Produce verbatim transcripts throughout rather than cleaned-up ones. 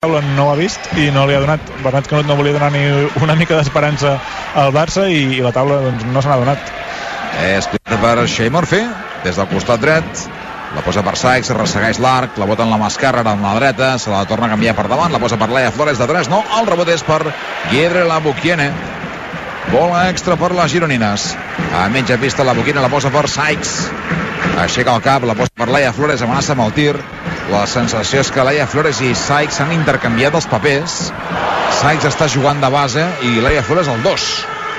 taula no ho ha vist i no li ha donat. Bernat Canut no volia donar ni una mica d'esperança al Barça i, i la taula doncs, no se n'ha donat. És pilota per Shea Murphy des del costat dret, la posa per Sykes, ressegueix l'arc, la bota en la mà esquerra, en la dreta, se la torna a canviar per davant, la posa per Laia Flores de tres, no, el rebot és per Guedre Labukiene. Bola extra per les gironines. A mitja pista Labukiene la posa per Sykes, aixeca el cap, la posa per Laia Flores, amenaça amb el tir. La sensació és que Laia Flores i Sykes han intercanviat els papers. Sykes està jugant de base i Laia Flores el dos,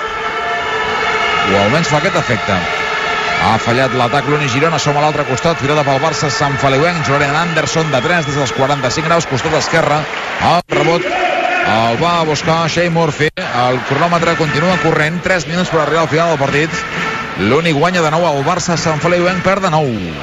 o almenys fa aquest efecte. Ha fallat l'atac l'Uni Girona, som a l'altre costat, pilota pel Barça, Sant Feliuenc, Jordan Anderson de tres des dels quaranta-cinc graus, costat esquerre, el rebot el va a buscar Shea Murphy, el cronòmetre continua corrent, tres minuts per arribar al final del partit. L'Uni guanya de nou al Barça, Sant Feliuenc perd de nou.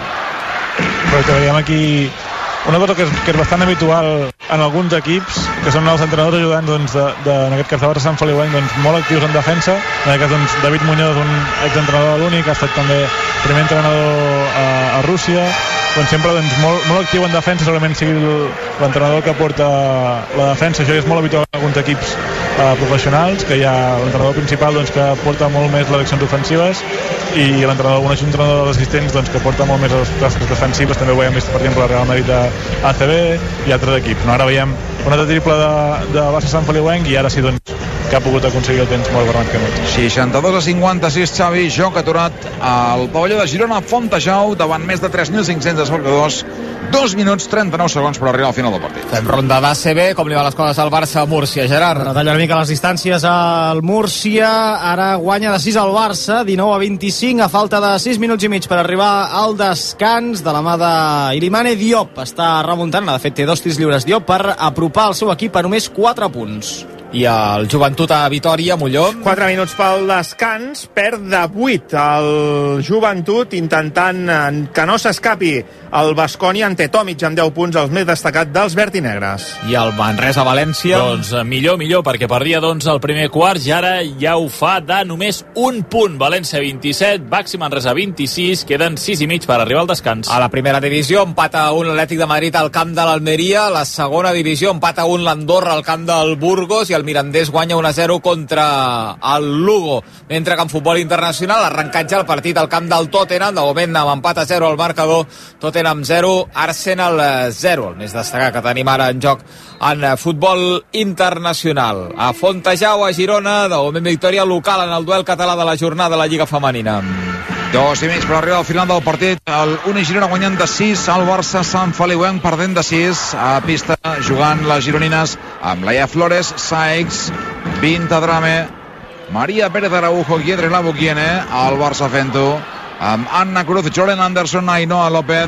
Però que veiem aquí una cosa que és, que és bastant habitual en alguns equips, que són els entrenadors ajudants doncs, de, de, en aquest cas de Barça Sant Feliuenc, doncs, molt actius en defensa. En aquest cas doncs, David Muñoz, un exentrenador de l'Uni, que ha estat també primer entrenador a, a Rússia, doncs sempre doncs, molt, molt actiu en defensa, segurament sigui l'entrenador que porta la defensa. Això és molt habitual en alguns equips eh, professionals, que hi ha l'entrenador principal doncs, que porta molt més les accions ofensives i l'entrenador, un entrenador d'assistents doncs, que porta molt més les tasques defensives. També ho hem vist, per exemple, el Real Madrid a A C B i altres equips. No, ara veiem un altre triple de, de Barça Sant Feliuenc i ara sí doncs, que ha pogut aconseguir el temps molt Bernat Canut. seixanta-dos a cinquanta-sis, Xavi, joc aturat al pavelló de Girona, Fontejau, davant més de tres mil cinc-cents espectadors. dos minuts, trenta-nou segons per arribar al final del partit. Fem ronda d'A C B, com li van les coses al Barça a Múrcia, Gerard. Retalla una mica les distàncies al Múrcia, ara guanya de sis al Barça, dinou a vint-i-cinc, a falta de sis minuts i mig per arribar al descans, de la mà d'Ilimane Diop. Està remuntant, de fet té dos tirs lliures Diop per apropar el seu equip a només quatre punts. I el Joventut a Vitòria, Molló. quatre minuts pel descans, perd de vuit el Joventut, intentant que no s'escapi el Baskonia, ante Tomic amb deu punts, els més destacat dels verd i negres. I el Manresa-València? Doncs millor, millor, perquè perdia doncs el primer quart i ara ja ho fa de només un punt. València vint-i-set, Baxi Manresa vint-i-sis, queden sis i mig per arribar al descans. A la primera divisió empata un l'Atlètic de Madrid al camp de l'Almeria, la segona divisió empata un l'Andorra al camp del Burgos i el Mirandés guanya un a zero contra el Lugo, mentre que en futbol internacional arrencat ja el partit al camp del Tottenham, de moment amb empat a zero al marcador, Tottenham zero, Arsenal zero, el més destacat que tenim ara en joc en futbol internacional. A Fontejau, a Girona, de moment victòria local en el duel català de la jornada de la Lliga Femenina. Dos i mig per arribar al final del partit. El Uni Girona guanyant de sis, el Barça Sant Feliuenc perdent de sis. A pista jugant les gironines amb Laia Flores, Sykes, Vinta Drame, Maria Pérez Araujo, Guedre Labukiene, el Barça fent-ho amb Anna Cruz, Jordan Anderson, Ainhoa López,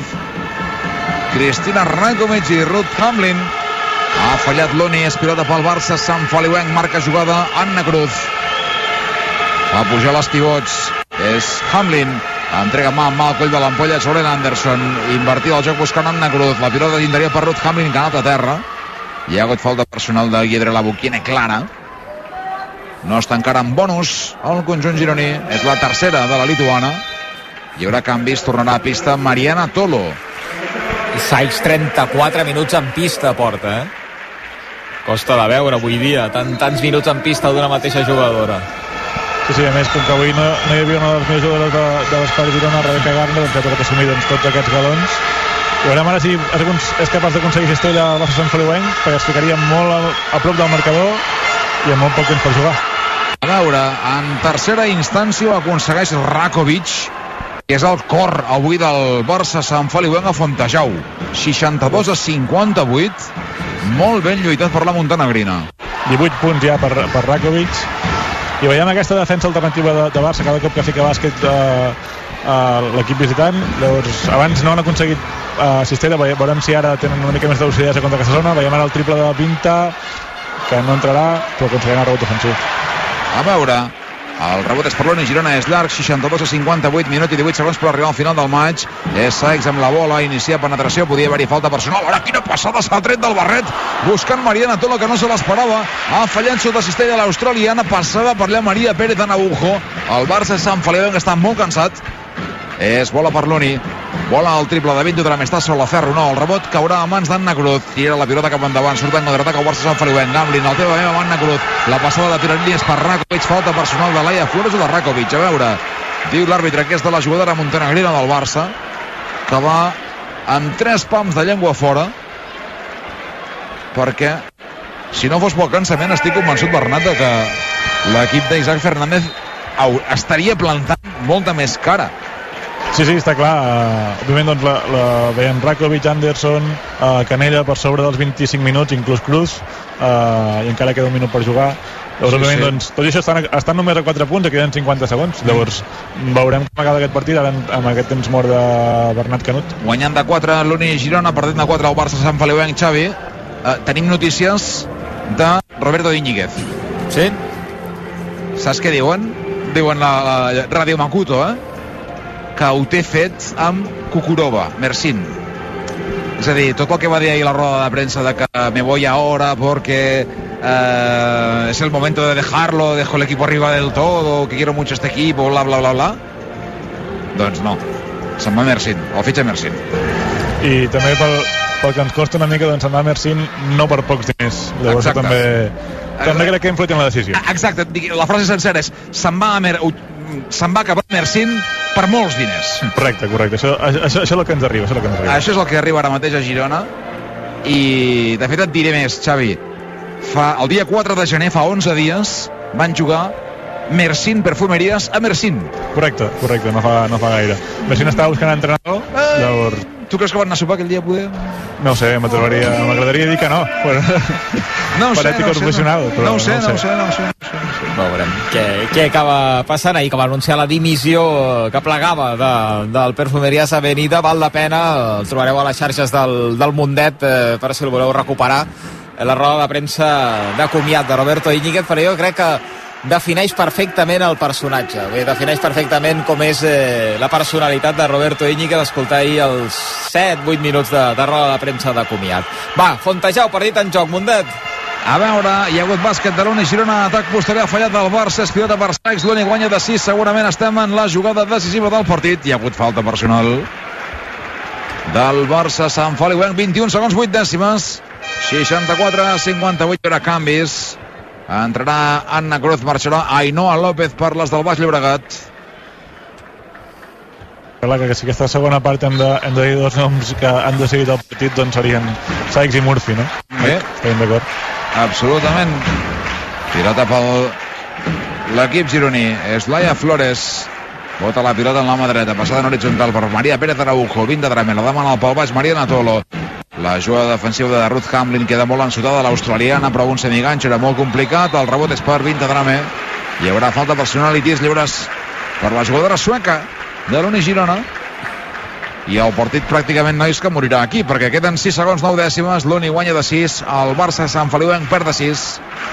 Cristina Rakovic i Ruth Hamlin. Ha fallat l'Uni, és pilota pel Barça Sant Feliuenc, marca jugada Anna Cruz. Va pujar les pivots, és Hamlin, entrega mà amb mà al coll de l'ampolla Jordan Anderson, invertida el joc buscant Anna Cruz, la pilota d'interior per Ruth Hamlin, que ha anat a terra. Hi ha hagut falta personal de Guedre Labukiene clara. No està encara en bonus el conjunt gironí, és la tercera de la lituana. Hi haurà canvis, tornarà a pista Mariana Tolo. I Sykes trenta-quatre minuts en pista porta, eh? Costa de veure avui dia tant, tants minuts en pista d'una mateixa jugadora. Sí, sí, a més, com que avui no, no hi havia una de les millors jugadores de, de l'Espai Girona, Rebeca Garner, doncs ha tocat assumir doncs, tots aquests galons. I veurem ara si és capaç d'aconseguir cistella al Barça Sant Feliuenc, perquè es ficaria molt a, a prop del marcador i amb molt poc temps per jugar. A veure, en tercera instància aconsegueix Rakovic, que és el cor avui del Barça Sant Feliuenc a Fontejau. seixanta-dos a cinquanta-vuit, molt ben lluitat per la montenegrina. divuit punts ja per, per Rakovic. I veiem aquesta defensa alternativa de, de Barça cada cop que fica bàsquet a, a l'equip visitant. Llavors, abans no han aconseguit uh, cistella, veurem si ara tenen una mica més de lucidesa contra aquesta zona. Veiem ara el triple de Vinta, que no entrarà, però aconseguirà el rebot ofensiu. A veure, el rebot és per l'Uni Girona, és llarg, seixanta-dos a cinquanta-vuit, minut i divuit segons per arribar al final del maig. És Sykes amb la bola, inicia penetració, podia haver-hi falta personal. Ara quina passada s'ha tret del barret, buscant Mariana Tolo, que no se l'esperava. Ha fallat sota cistella l'australiana, passava per allà Maria Pérez Araujo. El Barça Sant Feliuenc està molt cansat. És bola per l'Uni, Vola el triple de Vinto Tram, està sobre la ferro, no, el rebot caurà a mans d'Anna Cruz, tira la pilota cap endavant, surt en contraatac el Barça Sant Feliuenc, Gamlin, el teva meva Anna Cruz, la passada de tirant línies per Rakovic, falta personal de Laia Flores o de Rakovic, a veure, diu l'àrbitre que és de la jugadora montenegrina del Barça, que va amb tres pams de llengua fora, perquè si no fos pel cansament estic convençut, Bernat, de que l'equip d'Isaac Fernández estaria plantant molta més cara. Sí, sí, està clar. Uh, òbviament, doncs, la, la veiem Rakovic, Anderson, uh, Canella per sobre dels vint-i-cinc minuts, inclús Cruz, uh, i encara queda un minut per jugar. Llavors, sí, òbviament, sí. Doncs, tot i això estan, estan només a quatre punts, queden cinquanta segons. Mm. Llavors, veurem com acaba aquest partit ara amb aquest temps mort de Bernat Canut. Guanyant de quatre l'Uni Girona, perdent de quatre el Barça Sant Feliuenc. Xavi, uh, tenim notícies de Roberto Íñiguez. Sí? Saps què diuen? Diuen la, la Ràdio Makuto, eh? Que ho té fet amb Kukurova, Mersin. És a dir, tot el que va dir ahir a la roda de premsa de que me voy ahora porque eh, es el momento de dejarlo, dejo el equipo arriba del todo, que quiero mucho este equipo, bla, bla, bla, bla. Doncs no, se'n va Mersin, el fitxa Mersin. I també pel, pel que ens costa una mica, doncs se'n va Mersin no per pocs diners. Llavors Exacte. també... També crec que ha influït en la decisió. Exacte, la frase sencera és se'n va a Mer... se'n va cap a Mersin per molts diners. Correcte, correcte. Això, això, això és el que ens arriba. Això és el que ens arriba. Això és el que arriba ara mateix a Girona. I, de fet, et diré més, Xavi. Fa, el dia quatre de gener, fa onze dies, van jugar Mersin Perfumeries a Mersin. Correcte, correcte, no fa, no fa gaire. Mersin estava buscant entrenador, eh, llavors... Tu creus que van anar a sopar aquell dia, poder? No ho sé, m'agradaria dir que no. Però... No ho sé, no ho sé, professional, no, però no ho sé, no ho sé, no ho sé, no ho sé, no ho sé. Veurem què, què acaba passant ahir, que va anunciar la dimissió que plegava de, del Perfumeries Avenida. Val la pena, el trobareu a les xarxes del, del Mundet, eh, per si el voleu recuperar, la roda de premsa de comiat de Roberto Íñiguez, però jo crec que defineix perfectament el personatge. Bé, defineix perfectament com és eh, la personalitat de Roberto Íñiguez, d'escoltar ahir els set vuit minuts de, de roda de premsa de comiat. Va, Fontejau, partit en joc, Mundet. A veure, hi ha hagut bàsquet de l'Uni Girona, atac posterior fallat del Barça, és pilota per Saics, l'Uni guanya de sis, segurament estem en la jugada decisiva del partit. Hi ha hagut falta personal del Barça Sant Feliuenc, vint-i-un segons, vuit dècimes, seixanta-quatre a cinquanta-vuit, hi haurà canvis. Entrarà Anna Cruz, marxarà Ainhoa López per les del Baix Llobregat. Clar que si aquesta segona part hem de, hem de dir dos noms que han decidit el partit, doncs serien Saics i Murphy, no? Bé, estem d'acord. Absolutament. Pilota pel l'equip gironí. És Laia Flores. Bota la pilota en la mà dreta, passada en horitzontal per Maria Pérez Araujo, vint de Drame, la demana pel baix Maria Natolo. La jugada defensiva de Ruth Hamlin queda molt ensotada, l'australiana, però un semiganx era molt complicat. El rebot és per vint de Drame. Hi haurà falta personal i tirs lliures per la jugadora sueca de l'Uni Girona. I el partit pràcticament, nois, que morirà aquí, perquè queden sis segons, nou dècimes. L'Uni guanya de sis, el Barça Sant Feliuenc perd de sis.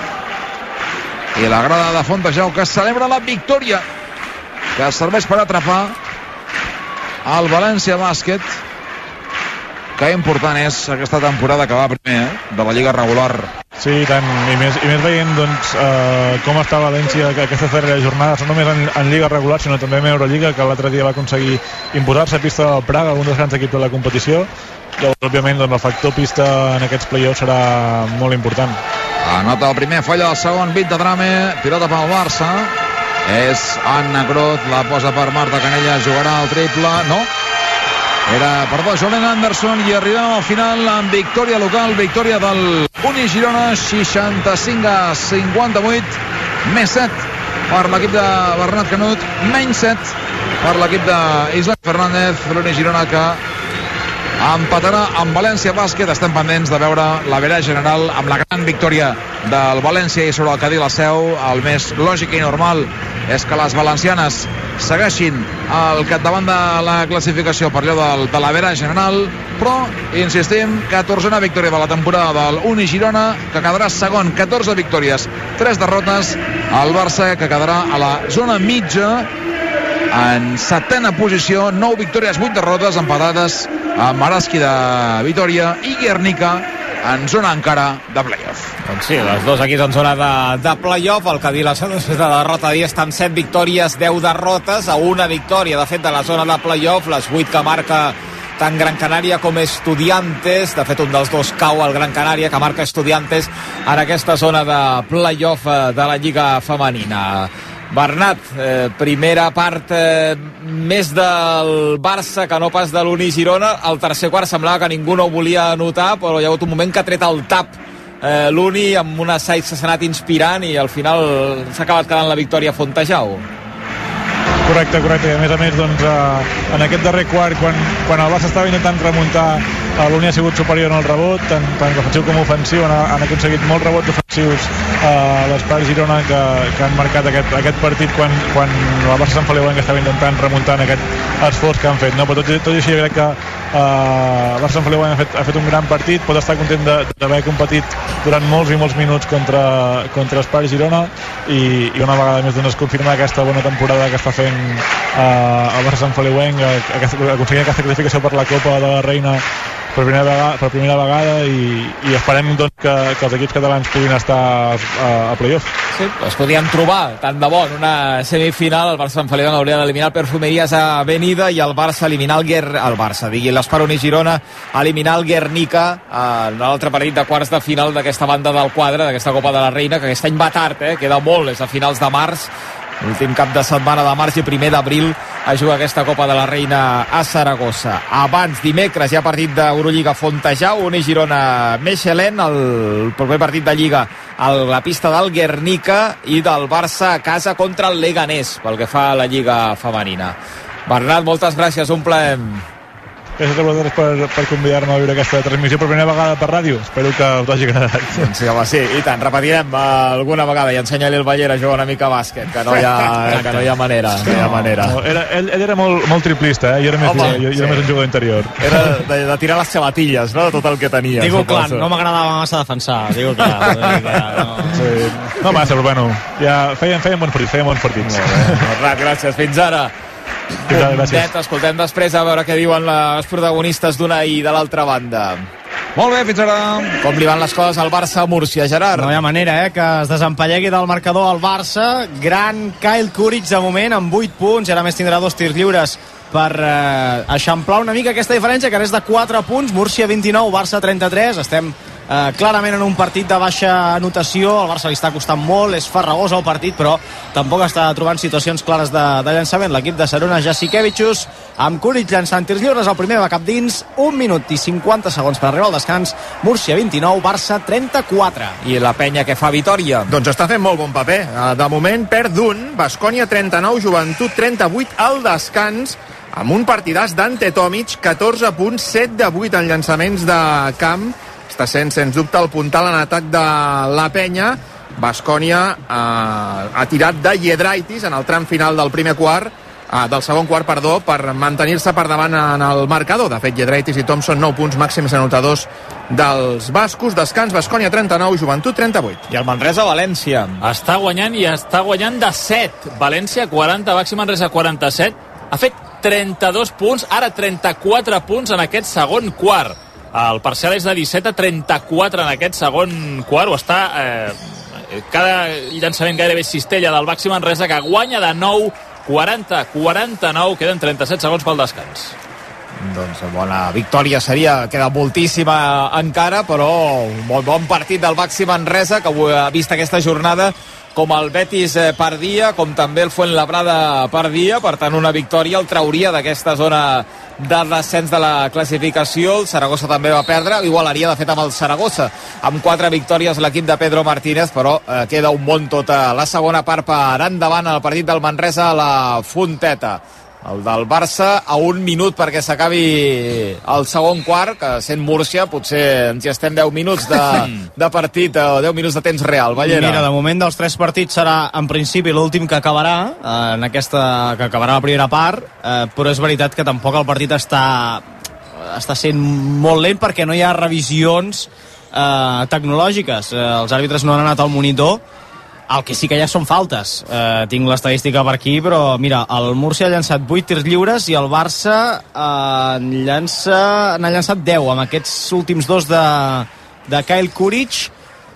I la grada de Fontejau que celebra la victòria, que serveix per atrapar el València Bàsquet, que important és aquesta temporada que va primer, eh, de la Lliga regular. Sí, i tant, i més, i més veient doncs, eh, com està València que aquesta darrera jornada, no només en, en Lliga regular, sinó també en Euroliga, que l'altre dia va aconseguir imposar-se a pista del Praga, un dels grans equips de la competició. Llavors, òbviament, doncs, el factor pista en aquests play-offs serà molt important. Anota el primer, falla el segon, vint de Drame, pilota pel Barça. És Anna Cruz, la posa per Marta Canella, jugarà el triple, no? Era, perdó, Jolene Anderson, i arribem al final amb victòria local, victòria del Uni Girona, seixanta-cinc a cinquanta-vuit, més set per l'equip de Bernat Canut, menys set per l'equip d'Isaac Fernández. L'Uni Girona que empatarà amb València Bàsquet. Estem pendents de veure la vera general amb la gran victòria del València i sobre el Cadí la Seu. El més lògic i normal és que les valencianes segueixin al capdavant de la classificació per allò del, de la vera general, però insistim, catorzena victòria de la temporada del Uni Girona, que quedarà segon, catorze victòries, tres derrotes. El Barça, que quedarà a la zona mitja en setena posició, nou victòries, vuit derrotes, empatades amb Araski de Vitoria i Guernica, en zona encara de play-off. Doncs sí, els dos equips en zona de, de play-off. El Cadí la després de la derrota d'ahir està amb set victòries, deu derrotes, a una victòria de fet de la zona de play-off, les vuit que marca tant Gran Canària com Estudiantes. De fet, un dels dos cau al Gran Canària, que marca Estudiantes en aquesta zona de play-off de la Lliga Femenina. Bernat, eh, primera part eh, més del Barça que no pas de l'Uni Girona. Al tercer quart semblava que ningú no ho volia anotar, però hi ha hagut un moment que ha tret el tap eh, l'Uni amb una Saiz que s'ha anat inspirant i al final s'ha acabat quedant la victòria a Fontejau. Correcte, correcte. I a més a més, doncs, eh, en aquest darrer quart, quan, quan el Barça estava intentant remuntar, l'Uni ha sigut superior en el rebot, tant, tant defensiu com ofensiu. Han, han aconseguit molts rebots ofensius a eh, l'Espart Girona que, que han marcat aquest, aquest partit quan, quan el Barça Sant Feliu estava intentant remuntar en aquest esforç que han fet. No? Però tot, tot i així, jo crec que eh, el Barça Sant Feliu ha fet, ha fet un gran partit, pot estar content d'haver competit durant molts i molts minuts contra, contra Espart Girona i, i una vegada més doncs, es confirma aquesta bona temporada que està fent Uh, el Barça Sant Feliuenc, aconseguint aquesta classificació per la Copa de la Reina per primera vegada, per primera vegada i, i esperem doncs, que, que els equips catalans puguin estar a, a playoff. Sí, es podien trobar tant de bo en una semifinal. El Barça Sant Feliuenc hauria d'eliminar el Perfumeries a Avenida i el Barça eliminar el Guer... el Barça, digui l'Espart Uni Girona, eliminar el Guernica en l'altre partit de quarts de final d'aquesta banda del quadre, d'aquesta Copa de la Reina, que aquest any va tard, eh? Queda molt, és a finals de març. L'últim cap de setmana de març i primer d'abril a jugar aquesta Copa de la Reina a Saragossa. Abans, dimecres, hi ha partit d'Eurolliga Fontejau, Uni Girona Mechelen, el proper partit de Lliga a la pista del Guernica i del Barça a casa contra el Leganés, pel que fa a la Lliga Femenina. Bernat, moltes gràcies, un plaer. Gràcies a vosaltres per, per convidar-me a viure aquesta transmissió per primera vegada per ràdio. Espero que us hagi agradat. Sí, home, sí, i tant, repetirem alguna vegada i ensenya-li el Ballera a jugar una mica a bàsquet, que no hi ha, que no hi ha manera. No hi ha manera. No, era, ell, ell era molt, molt triplista, eh? jo era més, home, jo, jo era sí. més un jugador interior. Era de, de tirar les sabatilles, no?, tot el que tenia. Digo clar, no m'agradava massa defensar, digo clar. No. Sí. no massa, però bueno, ja feien, feien bons partits, feien bons partits. Bernat, gràcies, fins ara. Net, escoltem després a veure què diuen les protagonistes d'una i de l'altra banda. Molt bé, fins ara. Com li van les coses al Barça a Múrcia, Gerard? No hi ha manera, eh, que es desempallegui del marcador al Barça. Gran Kyle Kuric de moment amb vuit punts, i ara més tindrà dos tirs lliures per eh, eixamplar una mica aquesta diferència, que ara és de quatre punts. Múrcia vint-i-nou, Barça trenta-tres. Estem eh, clarament en un partit de baixa anotació. El Barça li està costant molt, és farragós el partit, però tampoc està trobant situacions clares de, de llançament. L'equip de Saruna Jasikevičius amb Kuric llançant tirs lliures. El primer va cap dins, un minut i cinquanta segons per arribar al descans. Múrcia vint-i-nou, Barça trenta-quatre. I la penya que fa Vitòria? Doncs està fent molt bon paper. De moment perd d'un, Baskonia trenta-nou, Joventut trenta-vuit al descans, amb un partidàs d'Ante Tomic, catorze punts, set de vuit en llançaments de camp. Està sent, sens dubte, el puntal en atac de la penya. Baskonia eh, ha tirat de Giedraitis en el tram final del primer quart, eh, del segon quart, perdó, per mantenir-se per davant en el marcador. De fet, Giedraitis i Thompson, nou punts màxims anotadors dels bascos. Descans, Baskonia trenta-nou, Joventut trenta-vuit. I el Manresa València està guanyant i està guanyant de set. València quaranta, Baxi Manresa quaranta-set. Ha fet trenta-dos punts, ara trenta-quatre punts en aquest segon quart. El parcial és de disset a trenta-quatre en aquest segon quart. Ho està eh, cada llançament gairebé cistella del Baxi Manresa, que guanya de nou, quaranta a quaranta-nou. Queden trenta-set segons pel descans. Doncs bona victòria seria, queda moltíssima encara, però un molt bon partit del Baxi Manresa, que ha vist aquesta jornada com el Betis per dia, com també el Fuenlabrada per dia. Per tant, una victòria el trauria d'aquesta zona de descens de la classificació. El Saragossa també va perdre, igualaria de fet amb el Saragossa, amb quatre victòries l'equip de Pedro Martínez, però eh, queda un món tota la segona part per endavant el partit del Manresa a la Fonteta. El del Barça a un minut perquè s'acabi el segon quart, que sent Múrcia potser ens hi estem deu minuts de, de partit o deu minuts de temps real. Ballera. Mira, de moment dels tres partits serà en principi l'últim que acabarà, eh, en aquesta que acabarà la primera part, eh, però és veritat que tampoc el partit està està sent molt lent perquè no hi ha revisions eh, tecnològiques. Eh, els àrbitres no han anat al monitor. El que sí que ja són faltes. Eh, tinc l'estadística per aquí, però mira, el Múrcia ha llançat vuit tirs lliures i el Barça eh, llança, n'ha llançat deu amb aquests últims dos de, de Kyle Kuric.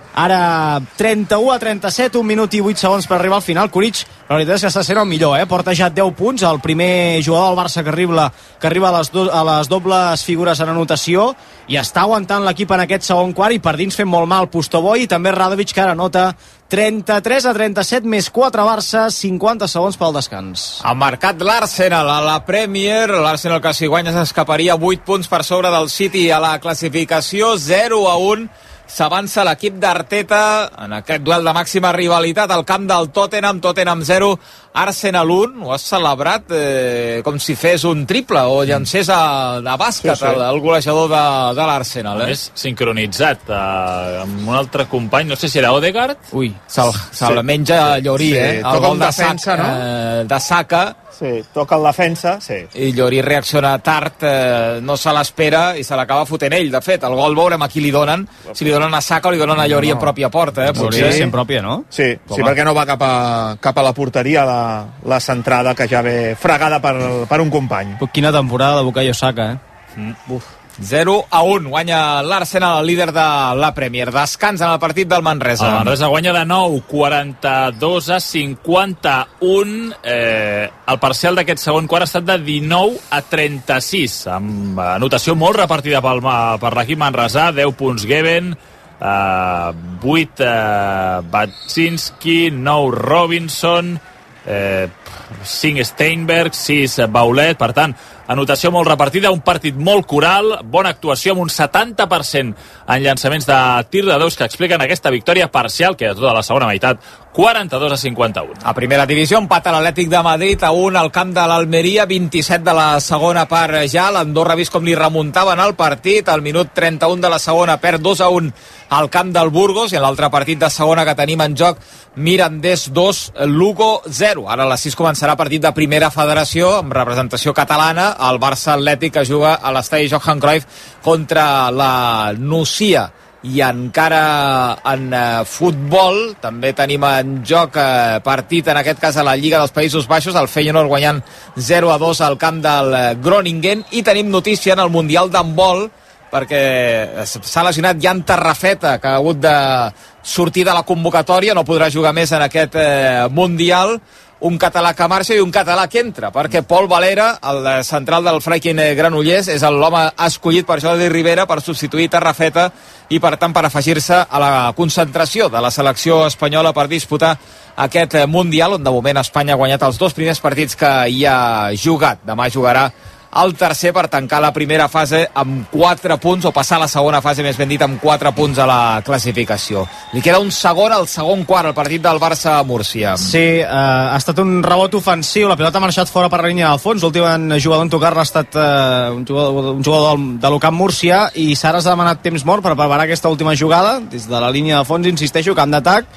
Ara trenta-u a trenta-set, un minut i vuit segons per arribar al final. Kuric, la veritat és que està sent el millor, eh? Porta ja deu punts, el primer jugador del Barça que arriba, que arriba a, les do, a les dobles figures en anotació, i està aguantant l'equip en aquest segon quart, i per dins fent molt mal Pustovoy, i també Radovic, que ara nota trenta-tres a trenta-set, més quatre Barça, cinquanta segons pel descans. Ha marcat l'Arsenal a la Premier. L'Arsenal, que si guanya s'escaparia vuit punts per sobre del City a la classificació, zero a un. S'avança l'equip d'Arteta en aquest duel de màxima rivalitat al camp del Tottenham. Tottenham zero, Arsenal un. Ho has celebrat eh, com si fes un triple o llancés a, a bàsquet, sí, sí. El, el golejador de, de l'Arsenal. Eh? És sincronitzat eh, amb un altre company, no sé si era Odegaard. Ui, se'l se sí. menja Llorí, sí. eh? El gol de defensa, sac, no? Eh, de Saka. Sí, toca el defensa, sí. I Llorí reacciona tard, eh, no se l'espera i se l'acaba fotent ell. De fet, el gol veurem a qui li donen. Si li donen a Saka o li donen a Llorí no, no. en pròpia porta. Eh? Potser sí, en pròpia, no? Sí, sí, perquè no va cap a, cap a la porteria la, la centrada, que ja ve fregada per, per un company. Quina temporada de Bukayo Saka, eh? Mm. Uf. zero a un, guanya l'Arsenal, el líder de la Premier. Descans en el partit del Manresa. El Manresa guanya de nou, quaranta-dos a cinquanta-un. Eh, el parcial d'aquest segon quart ha estat de dinou a trenta-sis, amb anotació molt repartida pel, per l'equip manresà. Deu punts Geben, eh, vuit eh, Batsinski, nou Robinson, eh, cinc Steinberg, sis Baulet. Per tant, anotació molt repartida, un partit molt coral, bona actuació amb un setanta per cent en llançaments de tir de dos, que expliquen aquesta victòria parcial, que és tota la segona meitat, quaranta-dos a cinquanta-un. A primera divisió empata l'Atlètic de Madrid a un al camp de l'Almeria, vint-i-set de la segona part ja. L'Andorra ha vist com li remuntaven el partit, al minut trenta-un de la segona perd dos a un al camp del Burgos, i en l'altre partit de segona que tenim en joc, Mirandés dos, Lugo zero. Ara a les sis començarà partit de primera federació amb representació catalana, el Barça Atlètic, que juga a l'estadi Johan Cruyff contra la Nucia. I encara en eh, futbol també tenim en joc eh, partit, en aquest cas a la Lliga dels Països Baixos, el Feyenoord guanyant zero a dos al camp del eh, Groningen. I tenim notícia en el Mundial d'handbol, perquè s'ha lesionat Jan Tarrafeta, que ha hagut de sortir de la convocatòria, no podrà jugar més en aquest eh, Mundial. Un català que marxa i un català que entra, perquè Pol Valera, el central del Freikin Granollers, és l'home escollit per Jordi Rivera per substituir Tarrafeta i, per tant, per afegir-se a la concentració de la selecció espanyola per disputar aquest Mundial, on de moment Espanya ha guanyat els dos primers partits que hi ha jugat. Demà jugarà el tercer per tancar la primera fase amb quatre punts, o passar la segona fase, més ben dit, amb quatre punts a la classificació. Li queda un segon al segon quart, el partit del Barça-Múrcia. Sí, eh, ha estat un rebot ofensiu, la pilota ha marxat fora per la línia del fons, l'últim jugador en tocar-la ha estat eh, un jugador, un jugador del, de l'Ucamp Múrcia, i Sara ha demanat temps mort per preparar aquesta última jugada, des de la línia de fons, insisteixo, camp d'atac,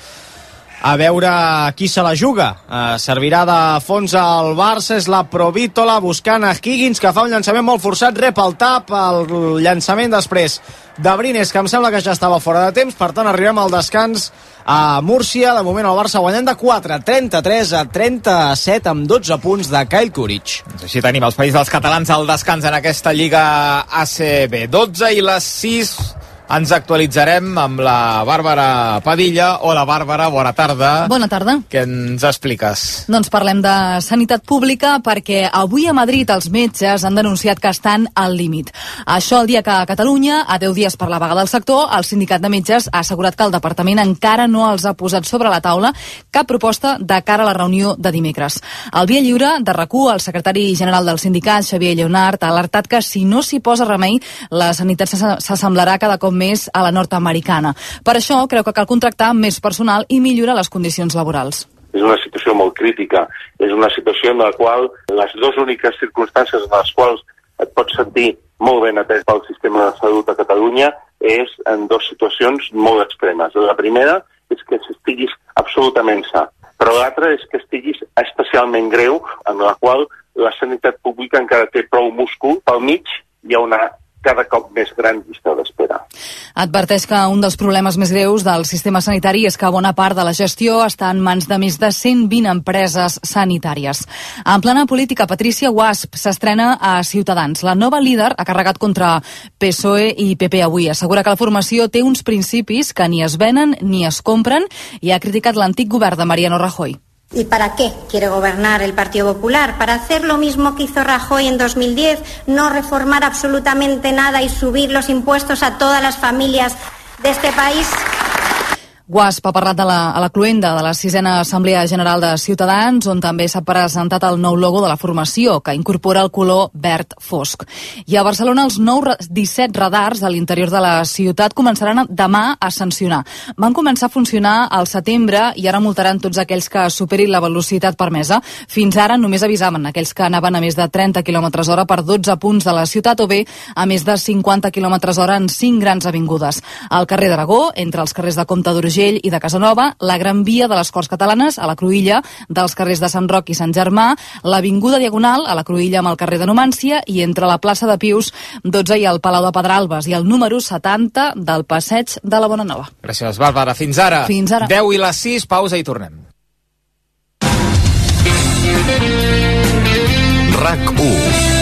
a veure qui se la juga. Uh, servirà de fons al Barça, és la Provítola buscant a Higgins, que fa un llançament molt forçat, rep el tap, el llançament després de Brines, que em sembla que ja estava fora de temps. Per tant, arribem al descans a Múrcia. De moment el Barça guanyant de quatre, trenta-tres a trenta-set, amb dotze punts de Kyle Kuric. Així tenim els països dels catalans al descans en aquesta Lliga A C B. dotze i les sis. Ens actualitzarem amb la Bàrbara Padilla. Hola, Bàrbara, bona tarda. Bona tarda. Què ens expliques? Doncs parlem de sanitat pública, perquè avui a Madrid els metges han denunciat que estan al límit. Això el dia que a Catalunya, a deu dies per la vaga del sector, el sindicat de metges ha assegurat que el departament encara no els ha posat sobre la taula cap proposta de cara a la reunió de dimecres. Al Via Lliure de RAC u, el secretari general del sindicat, Xavier Lleonart, ha alertat que si no s'hi posa remei, la sanitat s'assemblarà cada cop més a la nord-americana. Per això creu que cal contractar més personal i millorar les condicions laborals. És una situació molt crítica, és una situació en la qual les dues úniques circumstàncies en les quals et pots sentir molt ben atès pel sistema de salut a Catalunya és en dues situacions molt extremes. La primera és que estiguis absolutament sa, però l'altra és que estiguis especialment greu, en la qual la sanitat pública encara té prou múscul. Pel mig hi ha una cada cop més gran llista d'espera. Adverteix que un dels problemes més greus del sistema sanitari és que bona part de la gestió està en mans de més de cent vint empreses sanitàries. En plena política, Patricia Guasp s'estrena a Ciutadans. La nova líder ha carregat contra P S O E i P P avui. Assegura que la formació té uns principis que ni es venen ni es compren i ha criticat l'antic govern de Mariano Rajoy. ¿Y para qué quiere gobernar el Partido Popular? ¿Para hacer lo mismo que hizo Rajoy en dos mil diez? ¿No reformar absolutamente nada y subir los impuestos a todas las familias de este país? Guasp ha parlat de la, a la cluenda de la sisena Assemblea General de Ciutadans, on també s'ha presentat el nou logo de la formació, que incorpora el color verd fosc. I a Barcelona els nous disset radars de l'interior de la ciutat començaran demà a sancionar. Van començar a funcionar al setembre i ara multaran tots aquells que superin la velocitat permesa. Fins ara només avisaven aquells que anaven a més de trenta quilòmetres hora per dotze punts de la ciutat o bé a més de cinquanta quilòmetres hora en cinc grans avingudes. Al carrer d'Aragó, entre els carrers de Comte d'Urgell i de Casanova, la Gran Via de les Corts Catalanes, a la Cruïlla dels carrers de Sant Roc i Sant Germà, l'Avinguda Diagonal, a la Cruïlla amb el carrer de Numància, i entre la plaça de Pius dotze i el Palau de Pedralbes, i el número setanta del Passeig de la Bonanova. Gràcies, Bàrbara. Fins ara. Fins ara. deu i les sis, pausa i tornem. RAC u.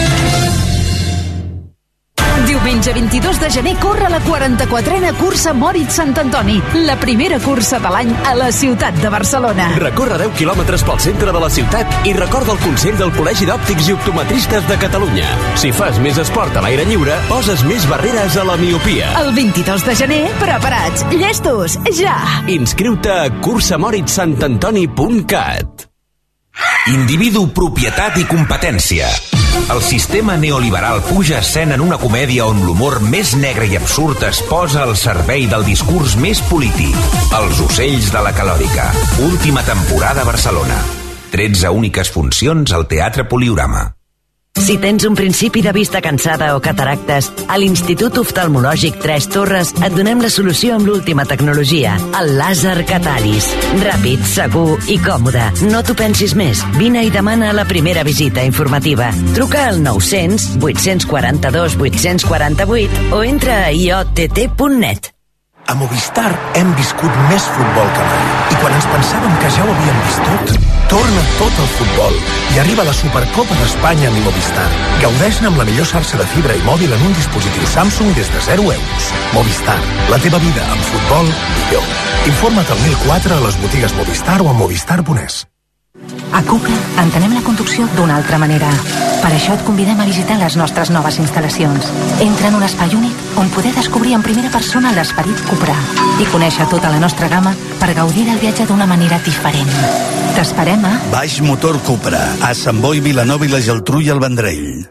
Diumenge vint-i-dos de gener corre la quaranta-quatrena cursa Moritz Sant Antoni, la primera cursa de l'any a la ciutat de Barcelona. Recorre deu quilòmetres pel centre de la ciutat i recorda el consell del Col·legi d'Òptics i Optometristes de Catalunya. Si fas més esport a l'aire lliure, poses més barreres a la miopia. El vint-i-dos de gener, preparats, llestos, ja! Inscriu-te a cursa moritz sant antoni punt cat. Individu, propietat i competència. El sistema neoliberal puja a escena en una comèdia on l'humor més negre i absurd es posa al servei del discurs més polític. Els ocells de la calòrica. Última temporada a Barcelona. tretze úniques funcions al Teatre Poliorama. Si tens un principi de vista cansada o cataractes, a l'Institut Oftalmològic Tres Torres et donem la solució amb l'última tecnologia, el làser Catalis. Ràpid, segur i còmode. No t'ho pensis més. Vine i demana la primera visita informativa. Truca al nou-cents, vuit-cents quaranta-dos, vuit-cents quaranta-vuit o entra a i o te te punt net. A Movistar hem viscut més futbol que mai. I quan ens pensàvem que ja ho havíem vist tot, torna tot el futbol. I arriba la Supercopa d'Espanya amb Movistar. Gaudeix-ne amb la millor xarxa de fibra i mòbil en un dispositiu Samsung des de zero euros. Movistar, la teva vida amb futbol millor. Informa't al mil quatre a les botigues Movistar o a movistar punt es. A Cupra entenem la conducció d'una altra manera. Per això et convidem a visitar les nostres noves instal·lacions. Entra en un espai únic on poder descobrir en primera persona l'esperit Cupra i conèixer tota la nostra gamma per gaudir del viatge d'una manera diferent. T'esperem a... Baix Motor Cupra, a Sant Boi, Vilanova i la Geltrú i el Vendrell.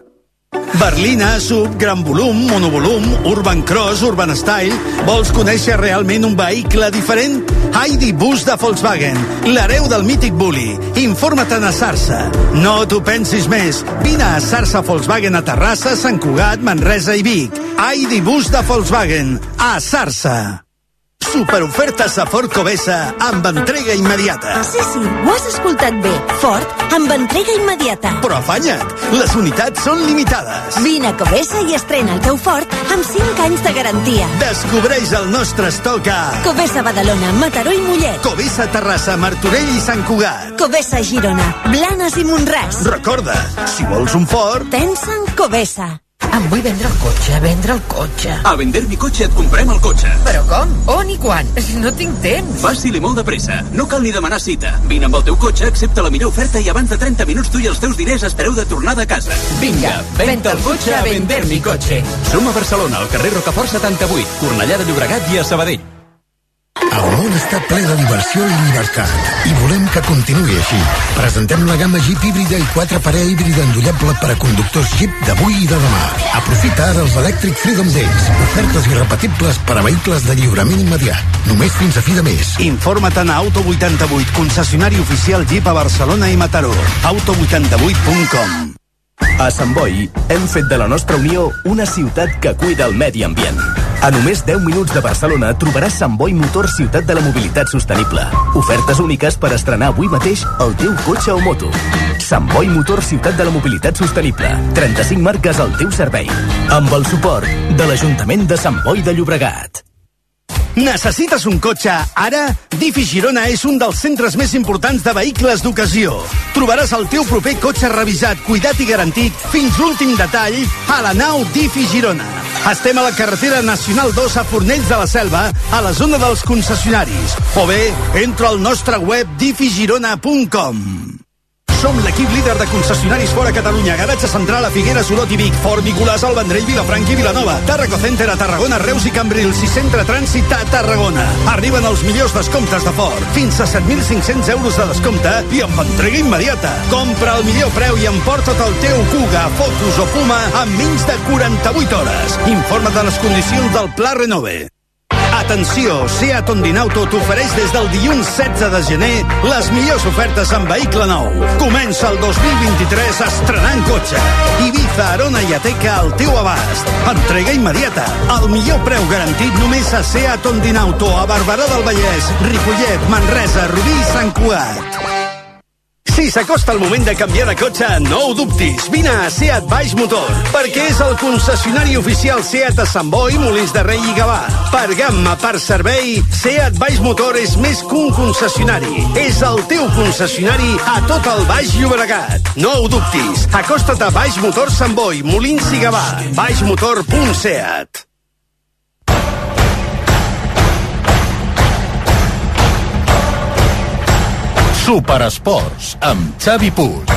Berlina, sub, gran volum, monovolum, urban cross, urban style... Vols conèixer realment un vehicle diferent? Heidi Bus de Volkswagen, l'hereu del mític Bulli. Informa't a Sarsa. No t'ho pensis més. Vine a Sarsa Volkswagen a Terrassa, Sant Cugat, Manresa i Vic. Heidi Bus de Volkswagen, a Sarsa. Superofertes a Ford Covesa amb entrega immediata. Sí, sí, ho has escoltat bé. Ford amb entrega immediata. Però afanya't, les unitats són limitades. Vine a Covesa i estrena el teu Ford amb cinc anys de garantia. Descobreix el nostre estoc a... Covesa Badalona, Mataró i Mollet. Covesa Terrassa, Martorell i Sant Cugat. Covesa Girona, Blanes i Montràs. Recorda, si vols un Ford... Pensa en Covesa. Em vull vendre el cotxe, vendre el cotxe. A Vender mi cotxe et comprem el cotxe. Però com? On i quan? Si no tinc temps. Fàcil i molt de pressa. No cal ni demanar cita. Vine amb el teu cotxe, accepta la millor oferta i abans de trenta minuts tu i els teus diners espereu de tornada a casa. Vinga, venta el cotxe a Vender mi cotxe. Som a Barcelona, al carrer Rocafort setanta-vuit, Cornellà de Llobregat i a Sabadell. El món està ple de diversió i llibertat i volem que continuï així. Presentem la gamma Jeep híbrida i quatre parè híbrida endollable per a conductors Jeep d'avui i de demà. Aprofita ara els Electric Freedom Days, ofertes irrepetibles per a vehicles de lliurament immediat, només fins a fi de mes. Informa't a Auto vuitanta-vuit, concessionari oficial Jeep a Barcelona i Mataró. auto vuitanta vuit punt com. A Sant Boi hem fet de la nostra Unió una ciutat que cuida el medi ambient. A només deu minuts de Barcelona trobaràs Sant Boi Motor Ciutat de la Mobilitat Sostenible. Ofertes úniques per estrenar avui mateix el teu cotxe o moto. Sant Boi Motor Ciutat de la Mobilitat Sostenible. trenta-cinc marques al teu servei. Amb el suport de l'Ajuntament de Sant Boi de Llobregat. Necessites un cotxe ara? Difi Girona és un dels centres més importants de vehicles d'ocasió. Trobaràs el teu proper cotxe revisat, cuidat i garantit fins l'últim detall a la nau Difi Girona. Estem a la carretera Nacional dos a Fornells de la Selva, a la zona dels concessionaris. O bé, entra al nostre web difi girona punt com. Som l'equip líder de concessionaris fora Catalunya. Garatge Central a Figueres, Olot i Vic. Ford Nicolàs al Vendrell, Vilafranca i Vilanova. Tarraco Center a Tarragona, Reus i Cambrils. I Centre Trànsit a Tarragona. Arriben els millors descomptes de Ford. Fins a set mil cinc-cents euros de descompte i amb entrega immediata. Compra el millor preu i emporta't el teu Kuga, Focus o Puma en menys de quaranta-vuit hores. Informa't de les condicions del Pla Renove. Atenció, Seat Ondinauto t'ofereix des del dilluns setze de gener les millors ofertes en vehicle nou. Comença el dos mil vint-i-tres estrenant cotxe. Ibiza, Arona i Ateca al teu abast. Entrega immediata. El millor preu garantit només a Seat Ondinauto a Barberà del Vallès, Ripollet, Manresa, Rubí i Sant Cugat. Si s'acosta el moment de canviar de cotxe, no ho dubtis. Vine a Seat Baix Motor, perquè és el concessionari oficial Seat a Sant Boi, Molins de Rei i Gavà. Per gamma, per servei, Seat Baix Motor és més que un concessionari. És el teu concessionari a tot el Baix Llobregat. No ho dubtis. Acosta't a Baix Motor Sant Boi, Molins i Gavà. baixmotor punt seat. Superesports, amb Xavi Puig.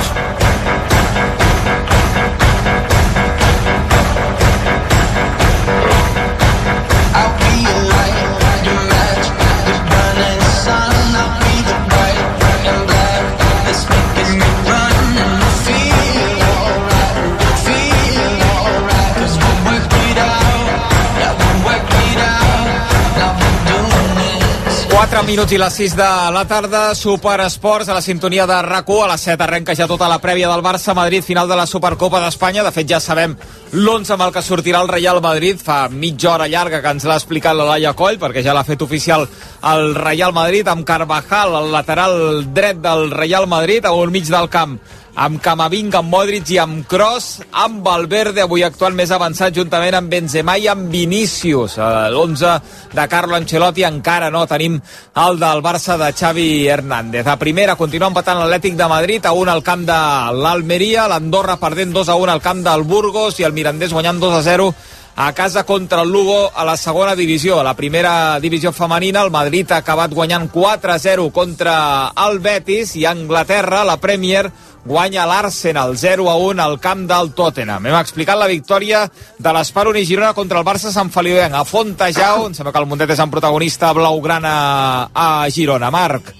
quatre minuts i les sis de la tarda, Superesports a la sintonia de RAC u. A les set arrenca ja tota la prèvia del Barça-Madrid, final de la Supercopa d'Espanya. De fet, ja sabem l'onze amb el que sortirà el Real Madrid. Fa mitja hora llarga que ens l'ha explicat la Laia Coll, perquè ja l'ha fet oficial el Real Madrid, amb Carvajal, el lateral dret del Real Madrid, a un mig del camp, amb Camavinga, amb Modric i amb Kroos, amb Valverde avui actuant més avançat juntament amb Benzema i amb Vinícius. L'onze de Carlo Ancelotti encara no tenim el del Barça de Xavi Hernández. A primera continua empatant l'Atlètic de Madrid a un al camp de l'Almeria, l'Andorra perdent dos a un al camp del Burgos i el Mirandés guanyant dos a zero a casa contra el Lugo a la segona divisió. A la primera divisió femenina el Madrid ha acabat guanyant quatre a zero contra el Betis i a Anglaterra la Premier guanya l'Arsenal zero a un al camp del Tottenham. Hem explicat la victòria de l'Esparun i Girona contra el Barça Sant Feliuenc a Fontejau. Em sembla que el Mundet és en protagonista blaugrana a Girona. Marc.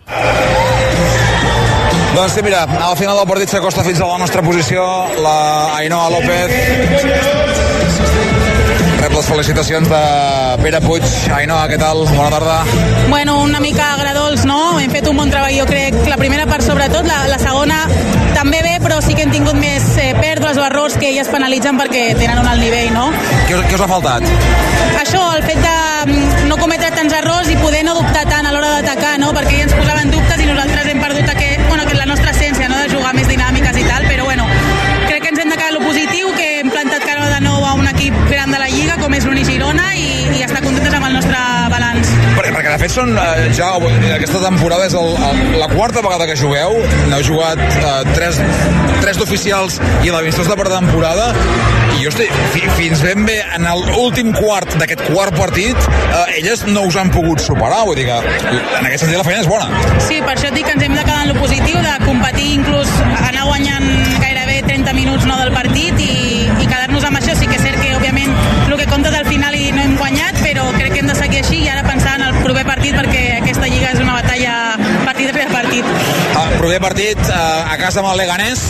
Doncs sí, mira, al final del partit s'acosta fins a la nostra posició la Ainhoa López. Rep les felicitacions de Pere Puig. Ainhoa, què tal? Bona tarda. Bueno, una mica agradolç, no? Hem fet un bon treball, jo crec. La primera part, sobretot, la, la segona també bé, però sí que hem tingut més eh, pèrdues o errors que ja es penalitzen perquè tenen un alt nivell, no? Què, què us ha faltat? Això, el fet de no cometre tants errors i poder no dubtar tant a l'hora d'atacar, no? Perquè ja ens posaven dubtes i nosaltres hem perdut aquest, bueno, la nostra essència, no? De jugar més dinàmiques i tal, però bueno, crec que ens hem de quedar lo positiu, que hem plantat cara de nou a un equip gran de la Lliga, com és l'Uni Girona, i, i estar contentes amb el nostre balanç. Perquè, perquè de fet són, eh, ja aquesta temporada és el, el, la quarta vegada que jugueu, n'heu jugat eh, tres, tres d'oficials i l'amistós de per temporada, i jo estic, fi, fins ben bé en l'últim quart d'aquest quart partit, eh, elles no us han pogut superar, vull dir que en aquest sentit la feina és bona. Sí, per això et dic que ens hem de quedar en lo positiu, de competir, inclús anar guanyant gairebé trenta minuts no del partit i, i quedar-nos amb això. Sí que és cert que, òbviament, el que compta del final i no hem guanyat, però crec que hem de seguir així i ara pensar en el proper partit, perquè aquesta lliga és una batalla partit rere partit. Ah, proper partit uh, a casa amb el Leganés.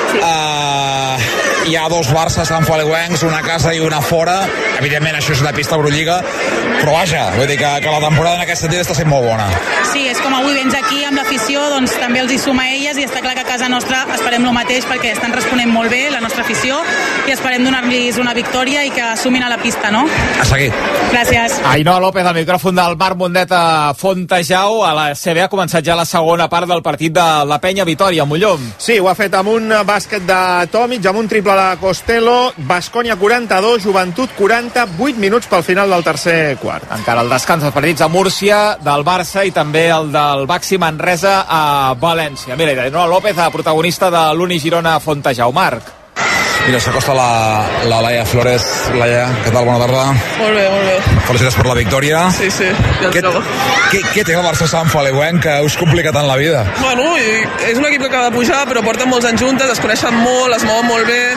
Uh, hi ha dos Barça sanfeliuencs, una a casa i una fora. Evidentment això és una pista Eurolliga, però vaja, vull dir que, que la temporada en aquest sentit està sent molt bona. Sí, és com avui vens aquí amb l'afició, doncs també els hi suma a elles, i està clar que a casa nostra esperem el mateix perquè estan responent molt bé la nostra afició i esperem donar-los una victòria i que sumin a la pista, no? A seguir. Gràcies. Ainhoa López, al micròfon del Marc Mundet a Fontejau. A la C B ha començat ja la segona part del partit de la Penya Vitòria, Mollom. Sí, ho ha fet amb un bàsquet de Tomic, amb un triple de Costello. Baskonia quaranta-dos, Joventut quaranta, vuit minuts pel final del tercer quart. Encara el descans dels partits a Múrcia, del Barça, i també el del Baxi Manresa a València. Mira, Ainhoa López, protagonista de l'Uni Girona Fontejau. Marc. Mira, s'acosta la, la Laia Flores. Laia, què tal? Bona tarda. Molt bé, molt bé. Felicitats per la victòria. Sí, sí, ja què, què, què té el Barça Sant Feliuenc que us complica tant la vida? Bueno, és un equip que acaba de pujar, però porten molts anys juntes, es coneixen molt, es mouen molt bé.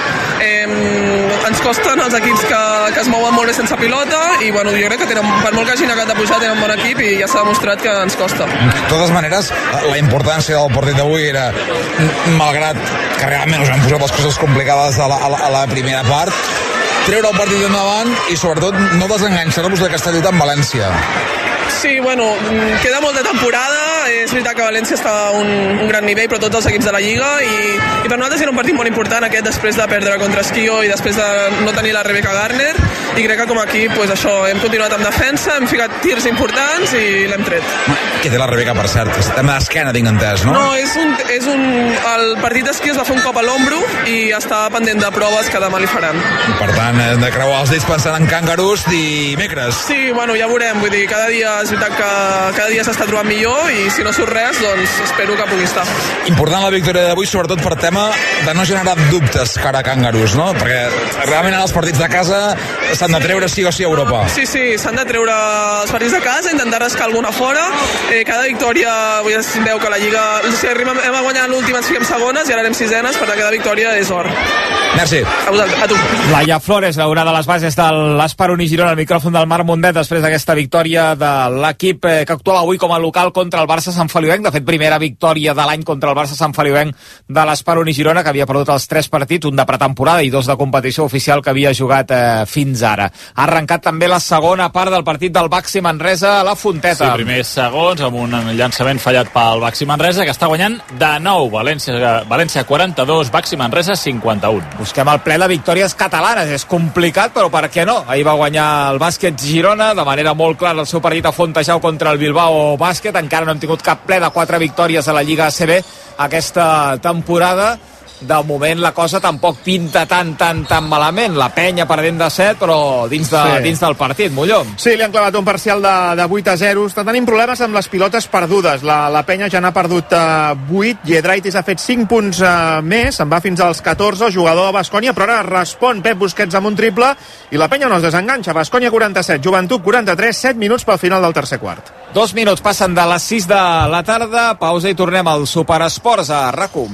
Eh, ens costen els equips que, que es mouen molt bé sense pilota, i bueno, jo crec que tenen, per molt que hagin acabat de pujar, tenen un bon equip i ja s'ha demostrat que ens costa. De totes maneres, la importància del partit d'avui era, malgrat que realment us han posat les coses complicades a la, a la, a la primera part, treure el partit endavant i sobretot no desenganxar-vos d'aquesta lluita amb València. Sí, bueno, queda molt de temporada, és veritat que València està a un, un gran nivell, però tots els equips de la Lliga, i, i per nosaltres era un partit molt important aquest, després de perdre contra Esquio i després de no tenir la Rebecca Garner, i crec que com a equip, pues això, hem continuat amb defensa, hem ficat tirs importants i l'hem tret. Què té la Rebecca, per cert? Estem a l'esquena, tinc entès, no? No, és un, és un... El partit d'esquí es va fer un cop a l'ombro i està pendent de proves que demà li faran. I per tant, hem de creuar els dits pensant en cangarús dimecres. Sí, bueno, ja veurem, vull dir, cada dia és veritat que cada dia s'està trobant millor, i si no surt res, doncs espero que pugui estar. Important la victòria d'avui, sobretot per tema de no generar dubtes cara a cangarús, no? Perquè realment en els partits de casa s'han de treure sí o sí a Europa. Sí, sí, s'han de treure els partits de casa, intentar rascar alguna fora. Eh, cada victòria, avui es veu que la Lliga, si arribem, hem a guanyar l'última, ens fiquem segones i ara anem sisenes, per tant cada victòria és or. Merci. A vosaltres, a tu. Laia Flores, una de les bases de l'Esperoni Girona, al micròfon del Marc Mundet, després d'aquesta victòria de l'equip que actuava avui com a local contra el Barça Sant Feliuenc. De fet, primera victòria de l'any contra el Barça Sant Feliuenc de l'Esperoni Girona, que havia perdut els tres partits, un de pretemporada i dos de competició oficial que havia jugat eh, fins ara. Ha arrencat també la segona part del partit del Baxi Manresa a la Fonteta. Sí, primers segons, amb un llançament fallat pel Baxi Manresa, que està guanyant de nou. València, València quaranta-dos, Baxi Manresa cinquanta-un. Busquem el ple de victòries catalanes. És complicat, però per què no? Ahir va guanyar el bàsquet Girona de manera molt clara el seu partit a Fontejau contra el Bilbao Bàsquet. Encara no hem tingut cap ple de quatre victòries a la Lliga A C B aquesta temporada. De moment la cosa tampoc pinta tan, tan, tan malament. La Penya perdent de set, però dins, de, sí. dins del partit, Mollom. Sí, li han clavat un parcial de, de vuit a zero. Està tenint problemes amb les pilotes perdudes. La, la Penya ja n'ha perdut uh, vuit. Giedraitis ha fet cinc punts uh, més. Se'n va fins als catorze, jugador a Baskonia, però ara respon Pep Busquets amb un triple i la Penya no es desenganxa. Baskonia quaranta-set, Joventut quaranta-tres, set minuts pel final del tercer quart. Dos minuts passen de les sis de la tarda. Pausa i tornem al Superesports a RAC u.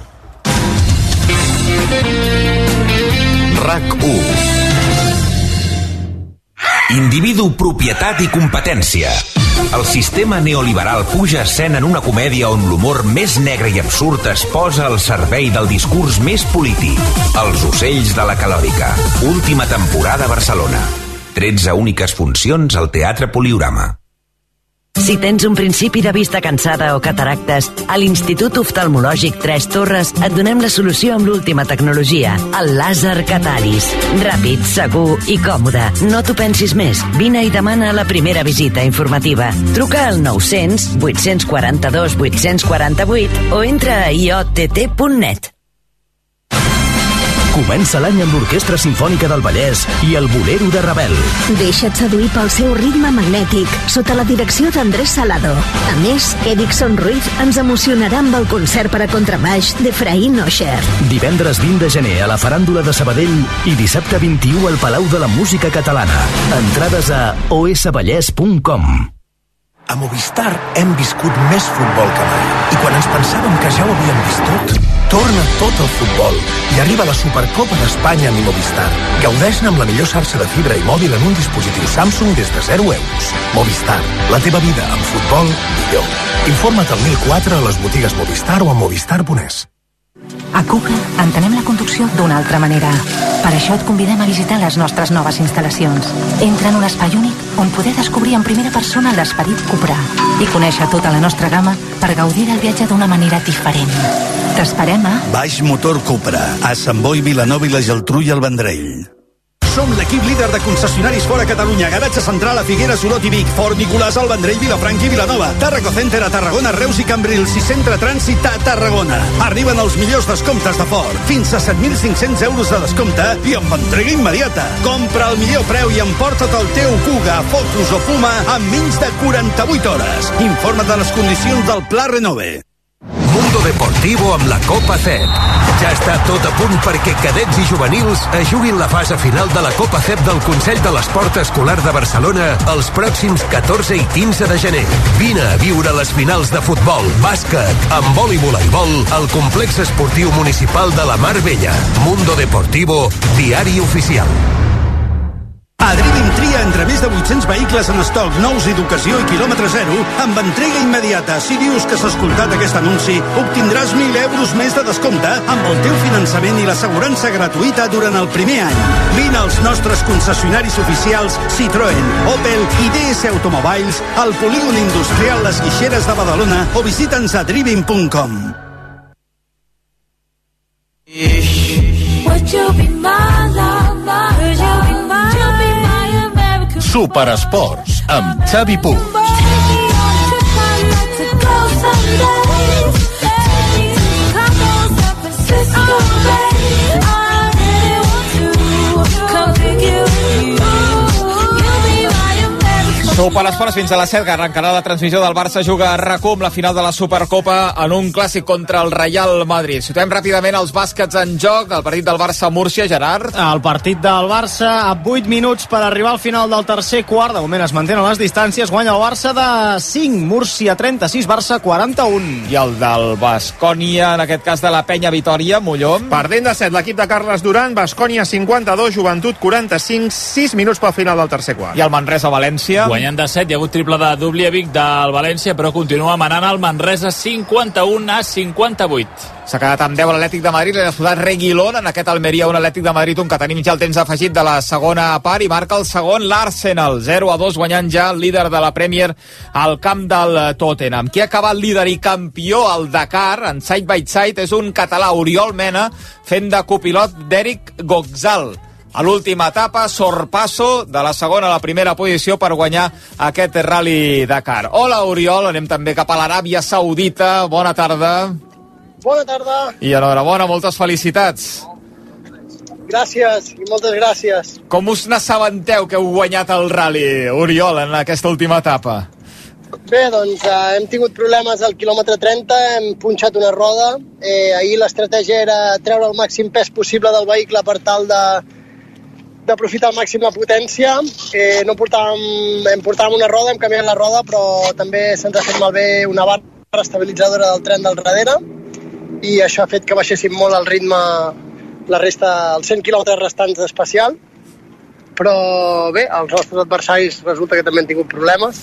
RAC u. Individu, propietat i competència. El sistema neoliberal puja a escena en una comèdia on l'humor més negre i absurd es posa al servei del discurs més polític. Els ocells de la calòrica. Última temporada a Barcelona. tretze úniques funcions al Teatre Poliorama. Si tens un principi de vista cansada o cataractes, a l'Institut Oftalmològic Tres Torres et donem la solució amb l'última tecnologia, el làser Cataris. Ràpid, segur i còmode. No t'ho pensis més. Vine i demana la primera visita informativa. Truca al nou-cents, vuit-cents quaranta-dos, vuit-cents quaranta-vuit o entra a i o te te punt net. Comença l'any amb l'Orquestra Simfònica del Vallès i el Bolero de Ravel. Deixa't seduir pel seu ritme magnètic, sota la direcció d'Andrés Salado. A més, Erickson Ruiz ens emocionarà amb el concert per a contrabaix d'Efraín Osher. Divendres vint de gener a la Faràndula de Sabadell i dissabte vint-i-u al Palau de la Música Catalana. Entrades a o esse vallès punt com. A Movistar hem viscut més futbol que mai. I quan ens pensàvem que ja ho havíem vist tot, Torna tot el futbol i arriba la Supercopa d'Espanya amb Movistar. Gaudeix-ne amb la millor xarxa de fibra i mòbil en un dispositiu Samsung des de zero euros. Movistar, la teva vida amb futbol millor. Informa't al mil quatre a les botigues Movistar o a movistar punt es. A Cupra entenem la conducció d'una altra manera. Per això et convidem a visitar les nostres noves instal·lacions. Entra en un espai únic on poder descobrir en primera persona l'esperit Cupra i conèixer tota la nostra gamma per gaudir del viatge d'una manera diferent. T'esperem a... Baix Motor Cupra, a Sant Boi, Vilanova i la Geltrú i el Vendrell. Som l'equip líder de concessionaris fora Catalunya. Garatge Central a Figueres, Olot i Vic. Fort Nicolàs al Vendrell, Vilafranca i Vilanova. Tarraco Center a Tarragona, Reus i Cambrils. I Centre Trànsit a Tarragona. Arriben els millors descomptes de Ford. Fins a set mil cinc-cents euros de descompte i amb entrega immediata. Compra el millor preu i emporta't el teu Kuga, Focus o Puma en menys de quaranta-vuit hores. Informa't de les condicions del Pla Renove. Mundo Deportivo amb la Copa C E P. Ja està tot a punt perquè cadets i juvenils es juguin la fase final de la Copa C E P del Consell de l'Esport Escolar de Barcelona els pròxims catorze i quinze de gener. Vine a viure les finals de futbol, bàsquet, handbol i voleibol al complex esportiu municipal de la Mar Bella. Mundo Deportivo, diari oficial. Adrivim tria entre més de vuit-cents vehicles en estoc, nous i d'ocasió i quilòmetre zero, amb entrega immediata. Si dius que has escoltat aquest anunci, obtindràs mil euros més de descompte amb el teu finançament i l'assegurança gratuïta durant el primer any. Vine als nostres concessionaris oficials Citroën, Opel i D S Automobiles al polígon industrial Les Guixeres de Badalona o visita'ns a drivim punt com. Superesports amb Xavi Puig. Superesports fins a les set, que arrencarà la transmissió del Barça juga a RAC u amb la final de la Supercopa en un clàssic contra el Real Madrid. Situem ràpidament els bàsquets en joc, el partit del Barça-Múrcia, Gerard. El partit del Barça a vuit minuts per arribar al final del tercer quart. De moment es mantenen les distàncies, guanya el Barça de cinc, Múrcia trenta-sis, Barça quaranta-un. I el del Baskonia, en aquest cas de la Penya Vitòria, Molló. Perdent de set l'equip de Carles Duran, Baskonia cinquanta-dos, Joventut quaranta-cinc, sis minuts pel final del tercer quart. I el Manresa-València. Guanyant de set, hi ha hagut triple de Dubljevic del València, però continua manant el Manresa cinquanta-un a cinquanta-vuit. S'ha quedat amb deu l'Atlètic de Madrid, l'ha disputat Reguilón, en aquest Almeria un Atlètic de Madrid, un que tenim ja el temps afegit de la segona part, i marca el segon l'Arsenal, zero a dos, guanyant ja el líder de la Premier al camp del Tottenham. Qui ha acabat líder i campió al Dakar, en side by side, és un català, Oriol Mena, fent de copilot d'Eric Goxal. A l'última etapa, sorpasso de la segona a la primera posició per guanyar aquest Rally Dakar. Hola, Oriol, anem també cap a l'Aràbia Saudita. Bona tarda. Bona tarda. I enhorabona, moltes felicitats. Gràcies, i moltes gràcies. Com us n'assabenteu que heu guanyat el Rally, Oriol, en aquesta última etapa? Bé, doncs eh, hem tingut problemes al quilòmetre trenta, hem punxat una roda. Eh, ahir l'estratègia era treure el màxim pes possible del vehicle per tal de d'aprofitar al màxim la potència. Eh, no portàvem, em portàvem una roda, hem canviat la roda, però també se'ns ha fet malbé una barra estabilitzadora del tren del darrere i això ha fet que baixéssim molt el ritme la resta, els cent quilòmetres restants d'especial. Però bé, els nostres adversaris resulta que també han tingut problemes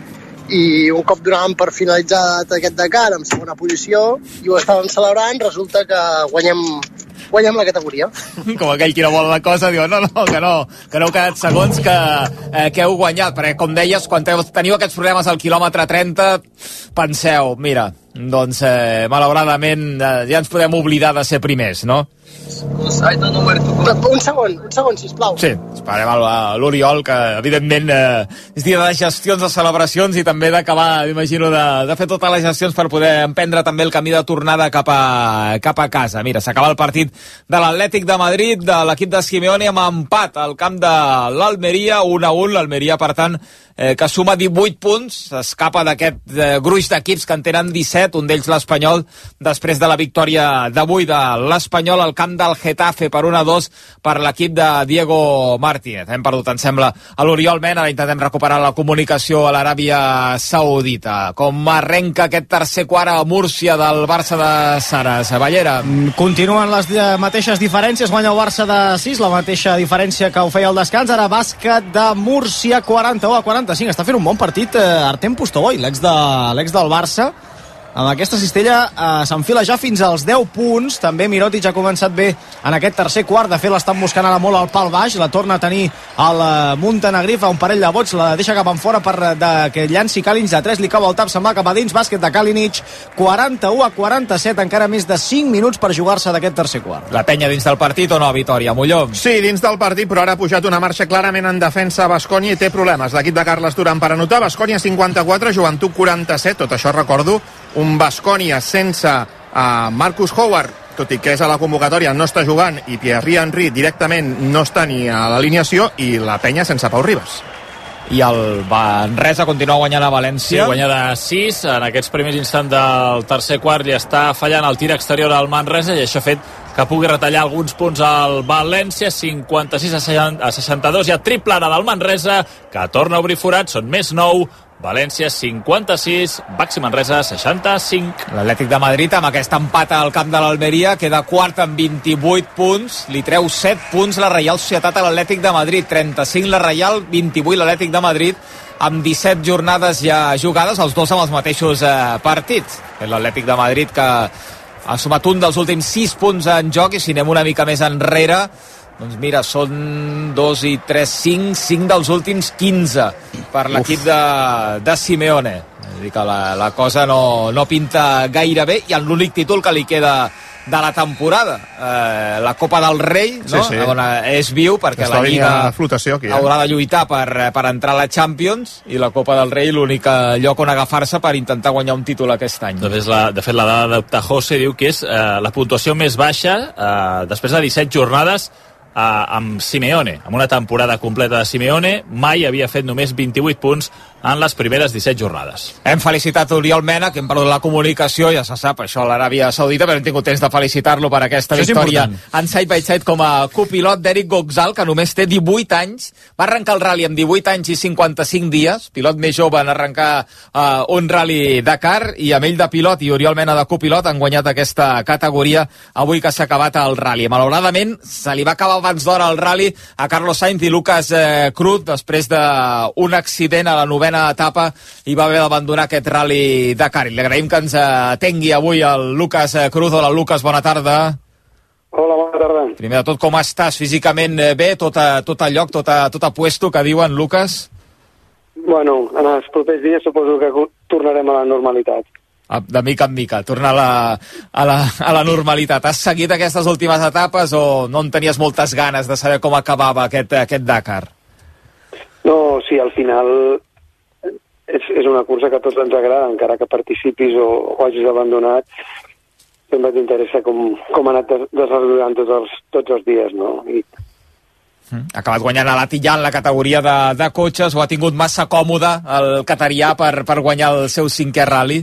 i un cop donàvem per finalitzat aquest Dakar en segona posició i ho estàvem celebrant, resulta que guanyem guanyem la categoria. Com aquell qui no vol la cosa, diu, no, no, que no, que no heu quedat segons, que, eh, que heu guanyat, perquè com deies, quan teniu aquests problemes al quilòmetre trenta, penseu, mira, doncs eh, malauradament eh, ja ens podem oblidar de ser primers, no? Un segon, un segon, sisplau. Sí, esperem a l'Oriol, que evidentment eh, és dia de gestions, de celebracions i també d'acabar, m'imagino, de, de fer totes les gestions per poder emprendre també el camí de tornada cap a, cap a casa. Mira, s'acaba el partit de l'Atlètic de Madrid, de l'equip de Simeone, amb empat al camp de l'Almeria, un a un. L'Almeria, per tant, eh, que suma divuit punts, s'escapa d'aquest eh, gruix d'equips que en tenen disset, un d'ells l'Espanyol, després de la victòria d'avui de l'Espanyol al camp del Getafe per un a dos per l'equip de Diego Martínez. Hem perdut, em sembla, a l'Oriol Mena, ara intentem recuperar la comunicació a l'Aràbia Saudita. Com arrenca aquest tercer quart a Múrcia del Barça de Saras? Ballera. Continuen les mateixes diferències, guanya el Barça de sis, la mateixa diferència que ho feia al descans. Ara bàsquet de Múrcia, quaranta-u a quaranta-cinc. Està fent un bon partit eh, Artem Pustoi, l'ex de, l'ex del Barça. Amb aquesta cistella eh, s'enfila ja fins als deu punts. També Mirotic ha començat bé en aquest tercer quart. De fet, l'estan buscant ara molt al pal baix. La torna a tenir el eh, Montenegrí, fa un parell de vots, la deixa cap en fora per de, que llanci Kalinic de tres. Li cau el tap, se'n va cap a dins. Bàsquet de Kalinic, quaranta-u a quaranta-set. Encara més de cinc minuts per jugar-se d'aquest tercer quart. La penya dins del partit o no, Vitòria? Molló? Sí, dins del partit, però ara ha pujat una marxa clarament en defensa a Baskonia i té problemes. L'equip de Carles Duran per anotar. Baskonia cinquanta-quatre, Joventut quaranta-set. Tot això recordo un Baskonia sense uh, Marcus Howard, tot i que és a la convocatòria, no està jugant, i Pierre Henry directament no està ni a l'alineació, i la penya sense Pau Ribas. I el Manresa continua guanyant a València. Sí, guanya de sis. En aquests primers instants del tercer quart li està fallant el tir exterior al Manresa i això ha fet que pugui retallar alguns punts al València. Cinquanta-sis a seixanta-dos. Hi ha triple ara del Manresa, que torna a obrir forat. Són més nou. València cinquanta-sis, Baxi Manresa seixanta-cinc. L'Atlètic de Madrid amb aquest empat al camp de l'Almeria queda quart amb vint-i-vuit punts, li treu set punts la Reial Societat a l'Atlètic de Madrid, trenta-cinc la Reial, vint-i-vuit l'Atlètic de Madrid, amb disset jornades ja jugades, els dos amb els mateixos eh, partits. L'Atlètic de Madrid que ha sumat un dels últims sis punts en joc, i si anem una mica més enrere, doncs mira, són dos i tres, cinc, cinc dels últims quinze per l'equip de, de Simeone. És dir que la, la cosa no, no pinta gaire bé, i en l'únic títol que li queda de la temporada, eh, la Copa del Rei, no? Sí, sí. On és viu, perquè Està la Lliga flotació aquí, eh? haurà de lluitar per, per entrar a la Champions, i la Copa del Rei l'únic lloc on agafar-se per intentar guanyar un títol aquest any. De fet, la, de fet la dada de José diu que és eh, la puntuació més baixa eh, després de disset jornades Uh, amb Simeone, amb una temporada completa de Simeone. Mai havia fet només vint-i-vuit punts en les primeres disset jornades. Hem felicitat Oriol Mena, que hem perdut la comunicació, ja se sap, això a l'Aràbia Saudita, però hem tingut temps de felicitar-lo per aquesta això victòria en side by side com a copilot d'Eric Goxal, que només té divuit anys, va arrencar el rally amb divuit anys i cinquanta-cinc dies, pilot més jove en arrencar uh, un rally Dakar, i amb ell de pilot i Oriol Mena de copilot han guanyat aquesta categoria avui que s'ha acabat el rally. Malauradament, se li va acabar abans d'hora el rally a Carlos Sainz i Lucas eh, Cruz després d'un accident a la novena etapa, i va haver d'abandonar aquest rally Dakar. I li agraïm que ens atengui avui el Lucas Cruz. Hola, Lucas, bona tarda. Hola, bona tarda. Primer de tot, com estàs? Físicament bé? Tot a, tot a lloc, tot a, tot a puesto, que diuen, Lucas? Bueno, en els propers dies suposo que tornarem a la normalitat. De mica en mica, tornar a la, a, la, a la normalitat. Has seguit aquestes últimes etapes o no en tenies moltes ganes de saber com acabava aquest, aquest Dakar? No, sí, al final és, és una cursa que a tots ens agrada, encara que participis o, o hagis abandonat, sempre t'interessa com, com ha anat desenvolupant tots els, tots els dies, no? I... Ha acabat guanyant a l'Atiyah en la categoria de, de cotxes, o ha tingut massa còmode el catarià per, per guanyar el seu cinquè rally?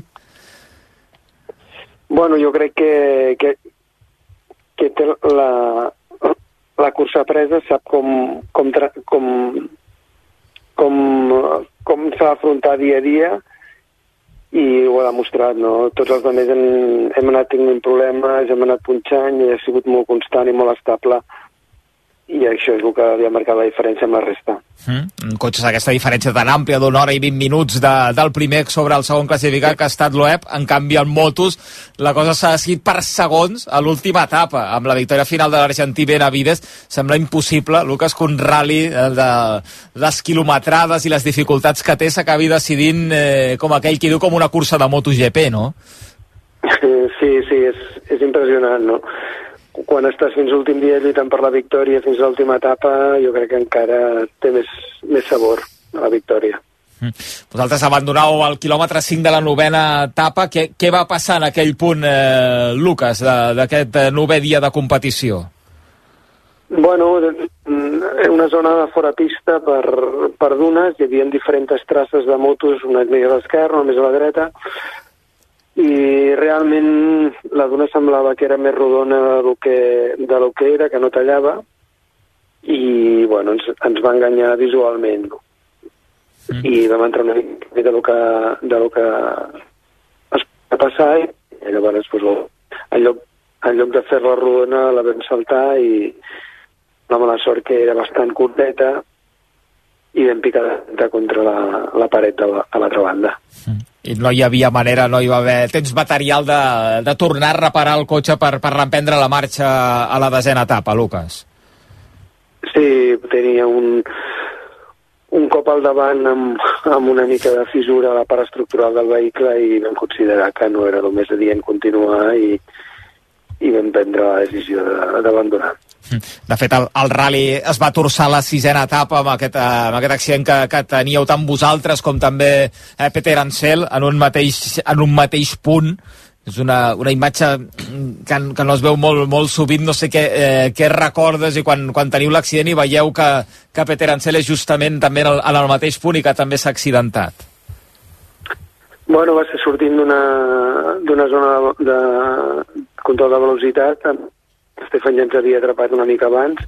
Bueno, jo crec que, que, que té la, la cursa presa, sap com, com, com, com, com s'ha d'afrontar dia a dia, i ho ha demostrat, no? Tots els altres hem, hem anat tenint problemes, hem anat punxant, i ha sigut molt constant i molt estable, i això és el que havia marcat la diferència amb la resta. Mm. Cotxes, aquesta diferència tan àmplia d'una hora i vint minuts de, del primer sobre el segon classificat, que ha estat Loeb. En canvi, en motos la cosa s'ha decidit per segons a l'última etapa, amb la victòria final de l'argentí Benavides. Sembla impossible, Lucas, que un rally de les quilometrades i les dificultats que té s'acabi decidint eh, com aquell qui diu com una cursa de MotoGP, no? Sí, sí, és, és impressionant, no? Quan estàs fins l'últim dia lluitant per la victòria fins a l'última etapa, jo crec que encara té més, més sabor a la victòria. Mm. Vosaltres abandonau al quilòmetre cinc de la novena etapa. Què, què va passar en aquell punt, eh, Lucas, d'aquest novè dia de competició? Bueno, una zona de fora pista per, per dunes, hi havia diferents traces de motos, una més a l'esquerra, una més a la dreta, i realment la duna semblava que era més rodona del que, del que era, que no tallava, i bueno, ens, ens va enganyar visualment. Mm. I vam entrar una mica de lo que, de lo que es va passar, i llavors, pues, en lloc, en lloc de fer la rodona, la vam saltar i la mala sort que era bastant curteta i vam picar contra la, la paret de la, a l'altra banda. Mm. I no hi havia manera, no hi va haver temps material de, de tornar a reparar el cotxe per, per reprendre la marxa a la desena etapa, Lucas. Sí, tenia un, un cop al davant amb, amb una mica de fissura a la part estructural del vehicle i vam considerar que no era el més adient continuar i, i vam prendre la decisió d'abandonar. De fet, el, el rally es va torçar a la sisena etapa amb aquest, amb aquest accident que, que teníeu tant vosaltres com també eh, Peter Ansel en un mateix, en un mateix punt. És una, una imatge que, que no es veu molt, molt sovint. No sé què, eh, què recordes i quan, quan teniu l'accident i veieu que, que Peter Ansel és justament també en el, en el mateix punt i que també s'ha accidentat. Bueno, va ser sortint d'una zona de, de control de velocitat. Stefan ja ens havia atrapat una mica abans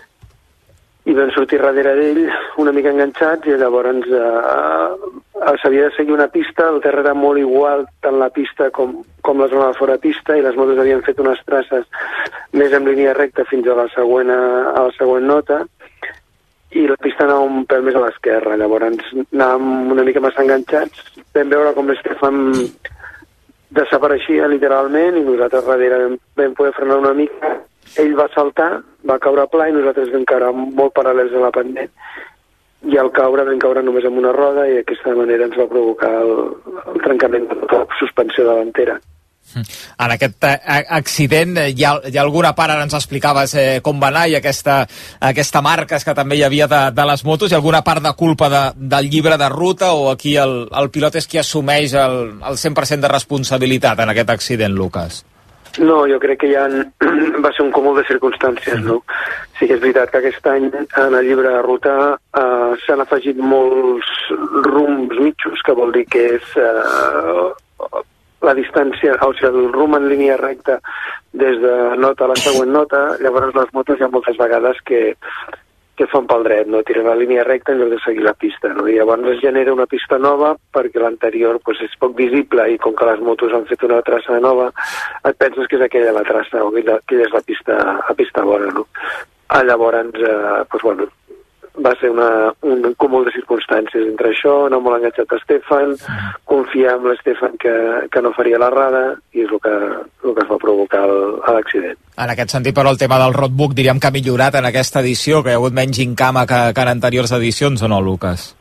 i vam sortir darrere d'ell una mica enganxats i llavors eh, s'havia de seguir una pista, el terra era molt igual tant la pista com, com la zona de fora pista i les motos havien fet unes traces més en línia recta fins a la següent, a la següent nota i la pista anava un pèl més a l'esquerra, llavors anàvem una mica massa enganxats, vam veure com l'Stefan desapareixia literalment i nosaltres darrere vam, vam poder frenar una mica, ell va saltar, va caure pla i nosaltres vam caure molt paral·lels a la pendent i al caure vam caure només amb una roda i d'aquesta manera ens va provocar el, el trencament de tota la suspensió davantera. En aquest accident hi ha, hi ha alguna part, ara ens explicaves eh, com va anar i aquesta, aquesta marques que també hi havia de, de les motos, hi ha alguna part de culpa de, del llibre de ruta o aquí el, el pilot és qui assumeix el, el cent per cent de responsabilitat en aquest accident, Lucas? No, jo crec que ja va ser un cúmul de circumstàncies, no? Sí que és veritat que aquest any en el llibre de ruta eh, s'han afegit molts rumbs mitjos, que vol dir que és eh, la distància, o sigui, el rumb en línia recta des de nota a la següent nota, llavors les motos hi ha moltes vegades que, que fan pel dret, no? Tiren la línia recta en lloc de seguir la pista, no? I llavors es genera una pista nova perquè l'anterior pues, és poc visible i com que les motos han fet una traça nova, et penses que és aquella la traça o aquella, aquella és la pista, la pista bona, no? Ah, llavors, eh, pues, bueno, va ser una, un cúmul de circumstàncies entre això, anar molt enganxat a Stefan, confiar en l'Stefan que, que no faria l'errada i és el que, el que es va provocar l'accident. En aquest sentit, però, el tema del roadbook diríem que ha millorat en aquesta edició, que hi ha hagut menys incama que, que en anteriors edicions, o no, Lucas?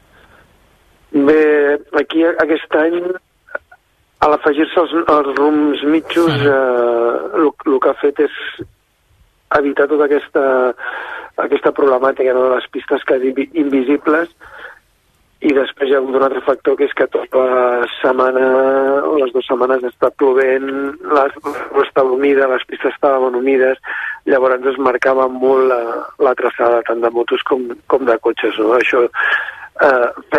Bé, aquí aquest any, a l'afegir-se els, els rums mitjos, eh, el que ha fet és evitar tota aquesta, aquesta problemàtica, no, de les pistes quasi invisibles i després hi ha hagut un altre factor que és que tota la setmana o les dues setmanes està plovent, l'aigua estava humida, les pistes estaven humides, llavors es marcava molt la, la traçada tant de motos com, com de cotxes, no? Això eh,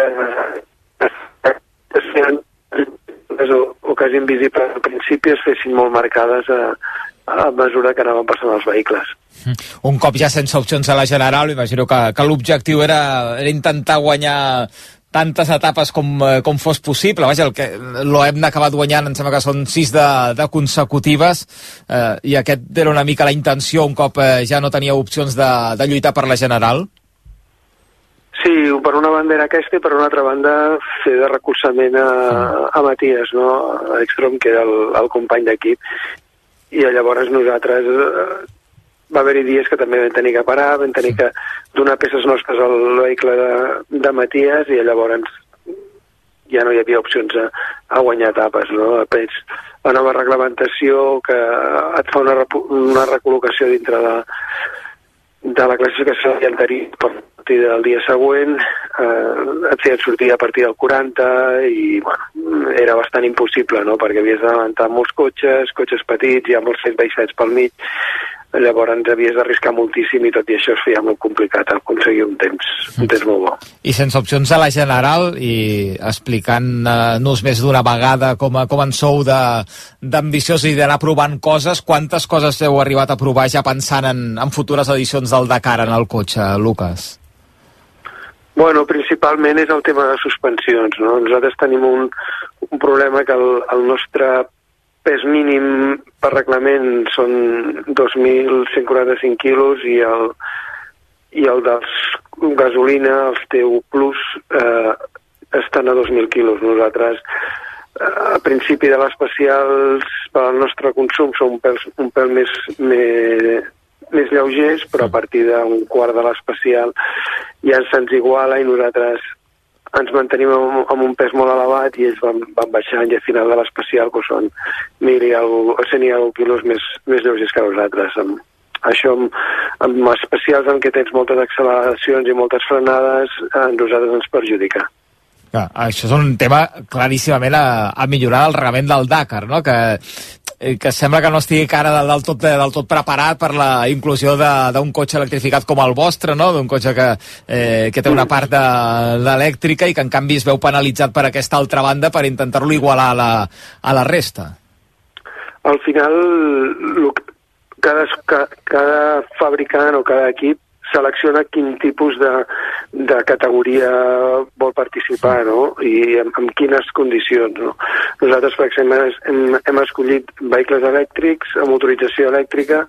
es feien o, o quasi invisibles al principi es fessin molt marcades a a mesura que anaven passant els vehicles. Un cop ja sense opcions a la General, imagino que, que l'objectiu era, era intentar guanyar tantes etapes com, com fos possible. Vaja, el que l'O E M n'ha acabat guanyant, em sembla que són sis de, de consecutives, eh, i aquest era una mica la intenció, un cop eh, ja no tenia opcions de, de lluitar per la General. Sí, per una banda era aquesta i per una altra banda fer de recolzament a, a Matías, no? A Ekstrom, que era el, el company d'equip. I llavors nosaltres eh, va haver-hi dies que també vam tenir que parar, vam tenir que donar peces nostres al vehicle de, de Matías i llavors ja no hi havia opcions a, a guanyar etapes, no? Després, la nova reglamentació que et fa una, una recol·locació dintre de, de la classificació anterior per partir del dia següent, eh, et feien sortir a partir del quaranta i bueno, era bastant impossible, no? Perquè havies d'avançar molts cotxes, cotxes petits, hi ha molts set by sets pel mig, llavors havies d'arriscar moltíssim i tot i això es feia molt complicat aconseguir un temps, un temps molt bo. I sense opcions a la general i explicant-nos més d'una vegada com, a, com en sou d'ambiciós i d'anar provant coses, quantes coses heu arribat a provar ja pensant en, en futures edicions del Dakar en el cotxe, Lucas? Bueno, principalment és el tema de suspensions, no? Nosaltres tenim un, un problema que el, el nostre pes mínim per reglament són dos mil cent quaranta-cinc quilos i el, i el dels gasolina, els T U Plus, eh, estan a dos mil quilos. Nosaltres, eh, a principi de l'especials, per al nostre consum, són un pèl, un pèl més, més, més lleugers, però a partir d'un quart de l'especial ja se'ns iguala i nosaltres ens mantenim amb, amb un pes molt elevat i ells van, van baixant i al final de l'especial doncs són mil i algo, cent i algo quilos més, més lleugers que nosaltres. Amb, això amb, amb especials en què tens moltes acceleracions i moltes frenades, a nosaltres ens perjudica. Ja, això és un tema claríssimament a, a millorar el reglament del Dakar, no? que que sembla que no estigui cara del, del, tot, del tot preparat per la inclusió d'un cotxe electrificat com el vostre, no? D'un cotxe que, eh, que té una part d'elèctrica i que en canvi es veu penalitzat per aquesta altra banda per intentar-lo igualar a la, a la resta. Al final, cada, cada fabricant o cada equip selecciona quin tipus de, de categoria vol participar, no? I en, en quines condicions, no? Nosaltres, per exemple, hem, hem escollit vehicles elèctrics amb motorització elèctrica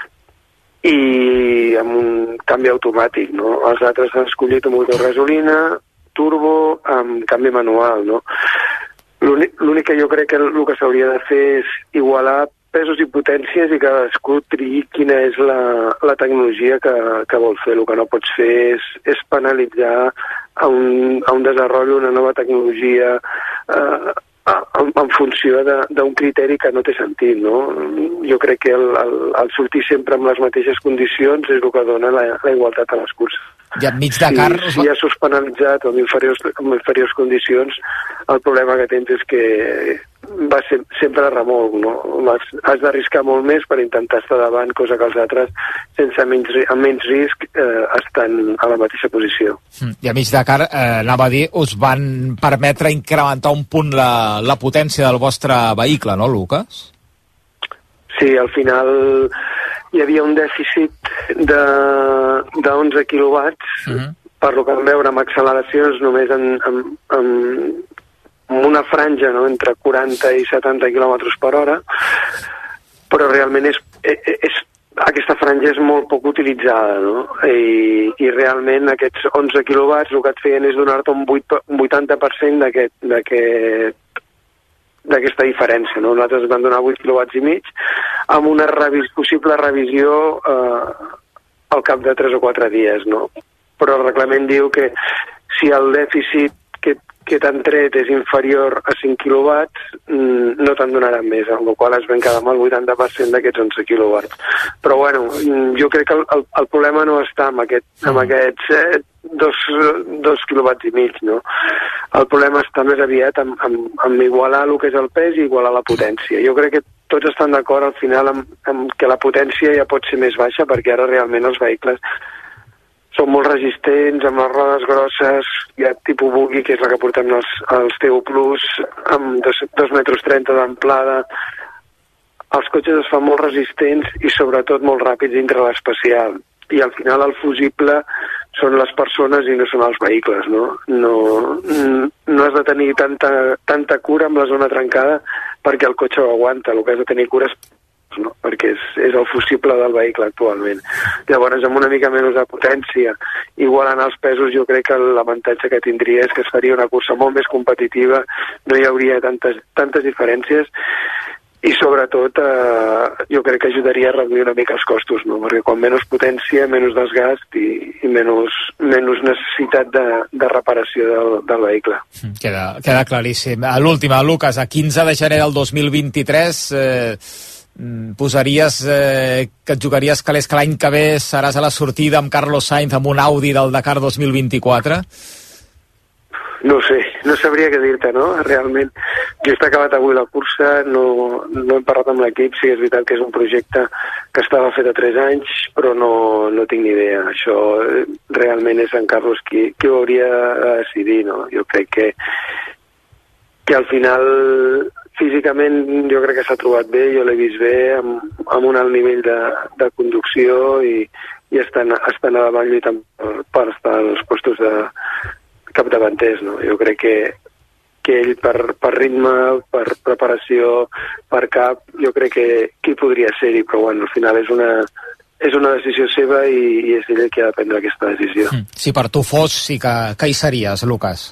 i amb un canvi automàtic, no? Els altres han escollit un motor gasolina, turbo, amb canvi manual, no? L'únic que jo crec que el que s'hauria de fer és igualar pesos i potències i cadascú triï quina és la, la tecnologia que, que vol fer. El que no pots fer és, és penalitzar a un, a un desenvolupament, una nova tecnologia eh, en, en funció d'un criteri que no té sentit, no? Jo crec que el, el, el sortir sempre amb les mateixes condicions és el que dona la, la igualtat a les curses. I enmig de car... Si, si ja s'ho has penalitzat amb inferiors, amb inferiors condicions, el problema que tens és que va ser, sempre a remolc, no? Has, has d'arriscar molt més per intentar estar davant, cosa que els altres, sense menys, amb menys risc, eh, estan a la mateixa posició. I a mig de car, eh, anava a dir, us van permetre incrementar un punt la, la potència del vostre vehicle, no, Lucas? Sí, al final hi havia un dèficit de, de onze quilowatts, uh-huh. per lo que vam veure amb acceleracions només en, en, en, en una franja, no?, entre quaranta i setanta quilòmetres per hora, però realment és, és, aquesta franja és molt poc utilitzada, no? I, i realment aquests onze quilowatts el que et feien és donar-te un vuitanta per cent d'aquest d'aquesta diferència, no? Nosaltres vam donar vuit quilowatts i mig amb una revis, possible revisió eh, al cap de tres o quatre dies, no? Però el reglament diu que si el dèficit que, que t'han tret és inferior a cinc quilowatts, no te'n donaran més, amb la qual es ven quedar amb el vuitanta per cent d'aquests onze quilowatts. Però bueno, jo crec que el, el, el problema no està amb, aquest, amb aquests eh, dos, dos quilowatts i mig, no? El problema està més aviat amb, amb, amb igualar el que és el pes i igualar la potència. Jo crec que tots estan d'acord al final amb, amb que la potència ja pot ser més baixa, perquè ara realment els vehicles són molt resistents, amb les rodes grosses, hi ha tipus buggy, que és la que portem els, els T U Plus, amb dos metres trenta d'amplada. Els cotxes es fan molt resistents i sobretot molt ràpids dintre l'especial. I al final el fusible són les persones i no són els vehicles, no? No, no has de tenir tanta, tanta cura amb la zona trencada perquè el cotxe ho aguanta. El que has de tenir cura és, no? Perquè és, és el fusible del vehicle actualment. Llavors, amb una mica menys de potència, igualant els pesos, jo crec que l'avantatge que tindria és que es faria una cursa molt més competitiva, no hi hauria tantes, tantes diferències, i sobretot eh, jo crec que ajudaria a reduir una mica els costos, no? Perquè quan menys potència, menys desgast i, i menys, menys necessitat de, de reparació del, del vehicle. Queda, queda claríssim. L'última, Lucas, a quinze de gener del dos mil vint-i-tres eh, posaries eh, que et jugaries calés que l'any que ve seràs a la sortida amb Carlos Sainz amb un Audi del Dakar dos mil vint-i-quatre? No sé, no sabria què dir-te, no? Realment, just he acabat avui la cursa, no, no hem parlat amb l'equip, sí, és veritat que és un projecte que estava fet a tres anys, però no, no tinc ni idea. Això realment és en Carlos qui, qui ho hauria de decidir, no? Jo crec que, que al final, físicament, jo crec que s'ha trobat bé, jo l'he vist bé, amb, amb un alt nivell de, de conducció i, i estan, estan a davant lluitant per, per estar als postos de capdavanters, no? Jo crec que, que ell per, per ritme, per preparació, per cap, jo crec que qui podria ser-hi, però bueno, al final és una, és una decisió seva i, i és ell qui ha de prendre aquesta decisió. Si per tu fos, sí que, que hi series, Lucas.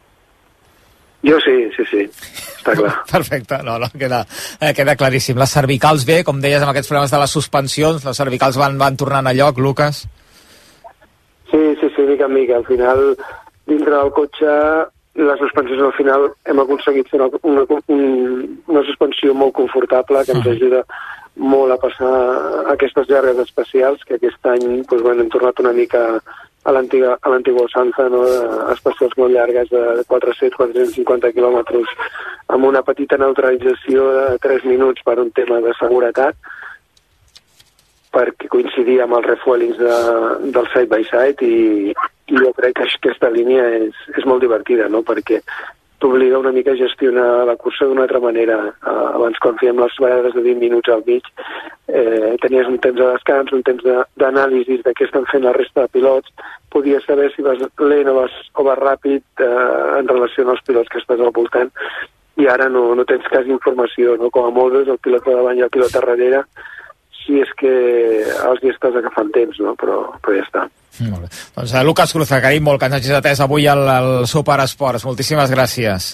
Jo sí, sí, sí, està clar. Perfecte, no, no, queda, eh, queda claríssim. Les cervicals bé, com deies, amb aquests problemes de les suspensions, les cervicals van, van tornant a lloc, Lucas? Sí, sí, sí, mica en mica. Al final, dintre del cotxe, les suspensions al final hem aconseguit fer una, una, una suspensió molt confortable que ens ajuda molt a passar aquestes llargues especials, que aquest any doncs, bueno, hem tornat una mica a l'antiga a l'antiga usança, no? Especials molt llargues de quatre-cents a quatre-cents cinquanta quilòmetres amb una petita neutralització de tres minuts per un tema de seguretat, perquè coincidia amb els refuelings de, del side by side i, i jo crec que aquesta línia és, és molt divertida, no? Perquè t'obliga una mica a gestionar la cursa d'una altra manera. Uh, abans, quan fèiem les vegades de vint minuts al mig, eh, tenies un temps de descans, un temps d'anàlisis de, de què estan fent la resta de pilots, podies saber si vas lent o vas, o vas ràpid eh, en relació als pilots que estàs al voltant, i ara no, no tens quasi informació, no? Com a molt és el pilot de davant i el pilot darrere, si és que els hi estàs agafant temps, no? Però, però ja està. Molt bé. Doncs uh, Lucas Cruz, agraïm molt que ens hagis atès avui al, al Superesports. Moltíssimes gràcies.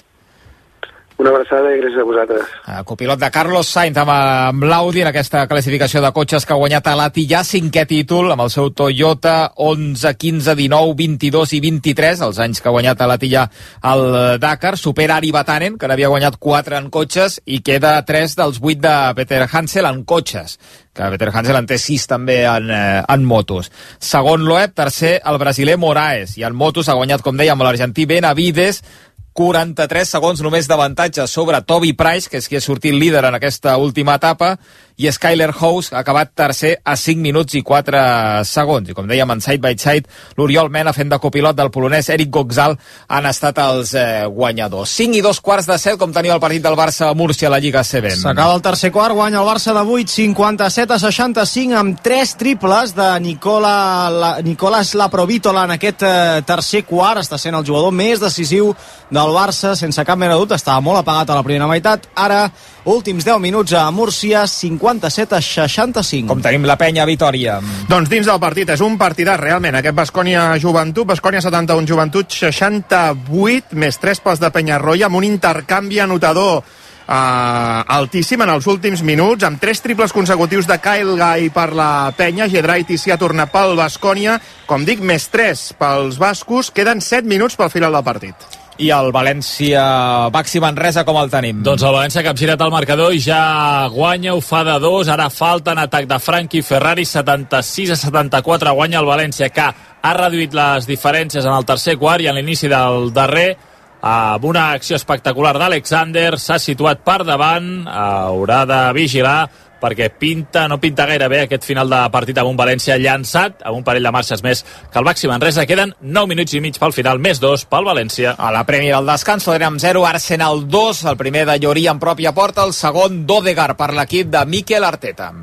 Una abraçada i gràcies a vosaltres. Uh, copilot de Carlos Sainz amb, amb l'Audi en aquesta classificació de cotxes que ha guanyat a l'Ati, ja cinquè títol amb el seu Toyota, onze, quinze, dinou, vint-i-dos i vint-i-tres, els anys que ha guanyat a l'Ati ja al Dakar. Supera Ari Vatanen, que n'havia guanyat quatre en cotxes, i queda tres dels vuit de Peter Hansel en cotxes, que Peter Hansel en té sis també en, eh, en motos. Segon Loeb, tercer el brasiler Moraes, i en motos ha guanyat, com dèiem, l'argentí Benavides, quaranta-tres segons només d'avantatge sobre Toby Price, que és qui ha sortit líder en aquesta última etapa, i Skyler House ha acabat tercer a cinc minuts i quatre segons. I com dèiem, en side by side, l'Oriol Mena fent de copilot del polonès Eric Goxal han estat els eh, guanyadors. cinc i dos quarts de set, com teniu el partit del Barça a Múrcia a la Lliga A C B. S'acaba el tercer quart, guanya el Barça de vuit, cinquanta-set a seixanta-cinc, amb tres triples de Nicola, la, Nicolas Laprovítola en aquest eh, tercer quart. Està sent el jugador més decisiu del Barça, sense cap mena de dubte. Estava molt apagat a la primera meitat. Ara, últims deu minuts a Múrcia, cinquanta-set a seixanta-cinc. Com tenim la penya a Vitòria. Doncs dins del partit, és un partidàs realment, aquest Baskonia Joventut, Baskonia setanta-un, Joventut seixanta-vuit, més tres pels de Penyarroia, amb un intercanvi anotador uh, altíssim en els últims minuts, amb tres triples consecutius de Kyle Guy per la penya. Giedraitis s'hi ha tornat pel Baskonia, com dic, més tres pels bascos. Queden set minuts pel final del partit. I el València Baxi Manresa, com el tenim? Doncs el València que ha girat el marcador i ja guanya, ho fa de dos, ara falta en atac de Frankie Ferrari, setanta-sis a setanta-quatre guanya el València, que ha reduït les diferències en el tercer quart i en l'inici del darrer, amb una acció espectacular d'Alexander, s'ha situat per davant, haurà de vigilar perquè pinta, no pinta gaire bé aquest final de partit amb un València llançat, amb un parell de marxes més que el Baxi Manresa. Queden nou minuts i mig pel final, més dos pel València. A la prèmia del descans, Tottenham zero, Arsenal dos, el primer de Llorí en pròpia porta, el segon d'Odegaard per l'equip de Mikel Arteta.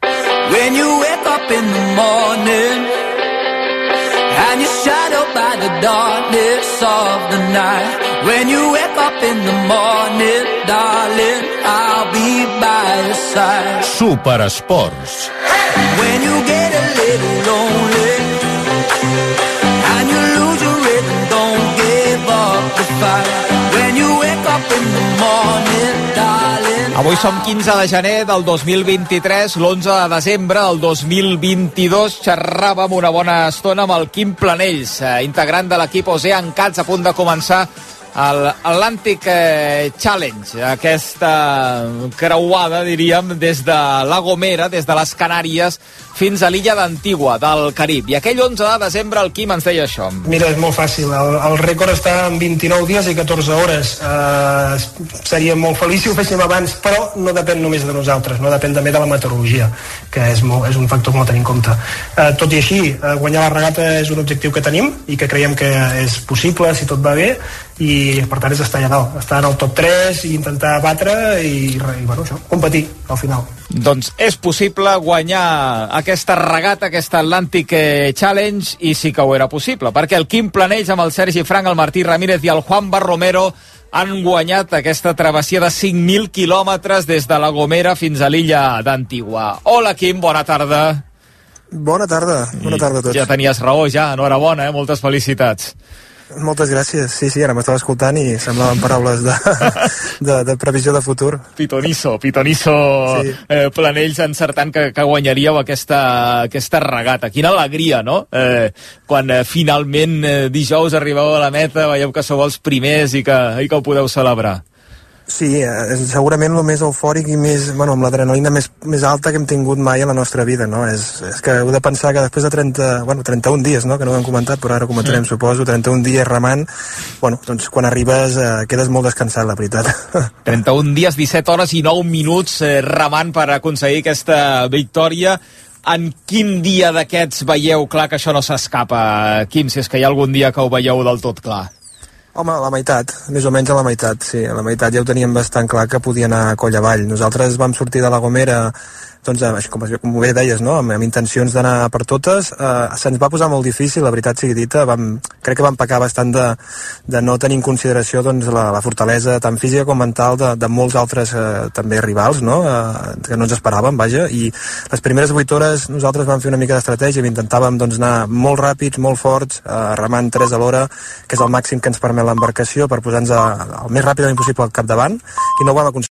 When you wake up in the morning and you're shadowed by the darkness of the night. When you wake up in the morning, darling, I'll be by your side. Superesports. When you get a little lonely and you lose your rhythm, don't give up the fight. When you wake up in the morning, darling. Avui som quinze de gener del dos mil vint-i-tres, l'onze de desembre del dos mil vint-i-dos xerràvem una bona estona amb el Quim Planells, eh, integrant de l'equip Ocean Cats, a punt de començar l'Atlantic Challenge, aquesta creuada, diríem, des de La Gomera, des de les Canàries fins a l'illa d'Antigua, del Carib. I aquell onze de desembre el Quim ens deia això. Mira, és molt fàcil. El, el rècord està en vint-i-nou dies i catorze hores. Uh, seria molt feliç si ho féssim abans, però no depèn només de nosaltres, no depèn també de la meteorologia, que és, molt, és un factor molt a tenir en compte. Uh, tot i així, uh, guanyar la regata és un objectiu que tenim i que creiem que és possible si tot va bé, i per tant és estar allà dalt, estar en el top tres i intentar batre i, i bueno, això, competir al final. Doncs és possible guanyar aquesta regata, aquesta Atlantic Challenge, i sí que ho era possible, perquè el Quim Planells amb el Sergi Frank, el Martí Ramírez i el Juan Barromero han guanyat aquesta travessia de cinc mil quilòmetres des de La Gomera fins a l'illa d'Antigua. Hola, Quim, bona tarda. Bona tarda, bona tarda a tots. Ja tenies raó, ja, enhorabona, eh? Moltes felicitats. Moltes gràcies, sí, sí, ara m'estava escoltant i semblaven paraules de, de, de previsió de futur. Pitonisso, Pitonisso sí. eh, Planells encertant que, que guanyaríeu aquesta, aquesta regata. Quina alegria, no? Eh, quan eh, finalment eh, dijous arribeu a la meta, veieu que sou els primers i que, i que ho podeu celebrar. Sí, és segurament el més eufòric i més, bueno, amb l'adrenalina més, més alta que hem tingut mai a la nostra vida, no? És, és que heu de pensar que després de trenta, bueno, trenta-un dies, no?, que no ho hem comentat, però ara ho comentarem, sí. Suposo, trenta-un dies remant, bueno, doncs quan arribes eh, quedes molt descansat, la veritat. trenta-un dies, disset hores i nou minuts eh, remant per aconseguir aquesta victòria. En quin dia d'aquests veieu clar que això no s'escapa, Quim, si és que hi ha algun dia que ho veieu del tot clar? Home, a la meitat, més o menys a la meitat, sí. A la meitat ja ho teníem bastant clar que podia anar a coll avall. Nosaltres vam sortir de La Gomera, doncs, com, com bé deies, no?, amb, amb intencions d'anar per totes. Eh, se'ns va posar molt difícil, la veritat sigui dita. Vam, crec que vam pecar bastant de, de no tenir en consideració doncs, la, la fortalesa tant física com mental de, de molts altres eh, també rivals, no?, eh, que no ens esperàvem, vaja. I les primeres vuit hores nosaltres vam fer una mica d'estratègia, intentàvem doncs, anar molt ràpids, molt forts, eh, remant tres a l'hora, que és el màxim que ens permet l'embarcació, per posar-nos el més ràpidament possible al capdavant, i no ho vam aconseguir.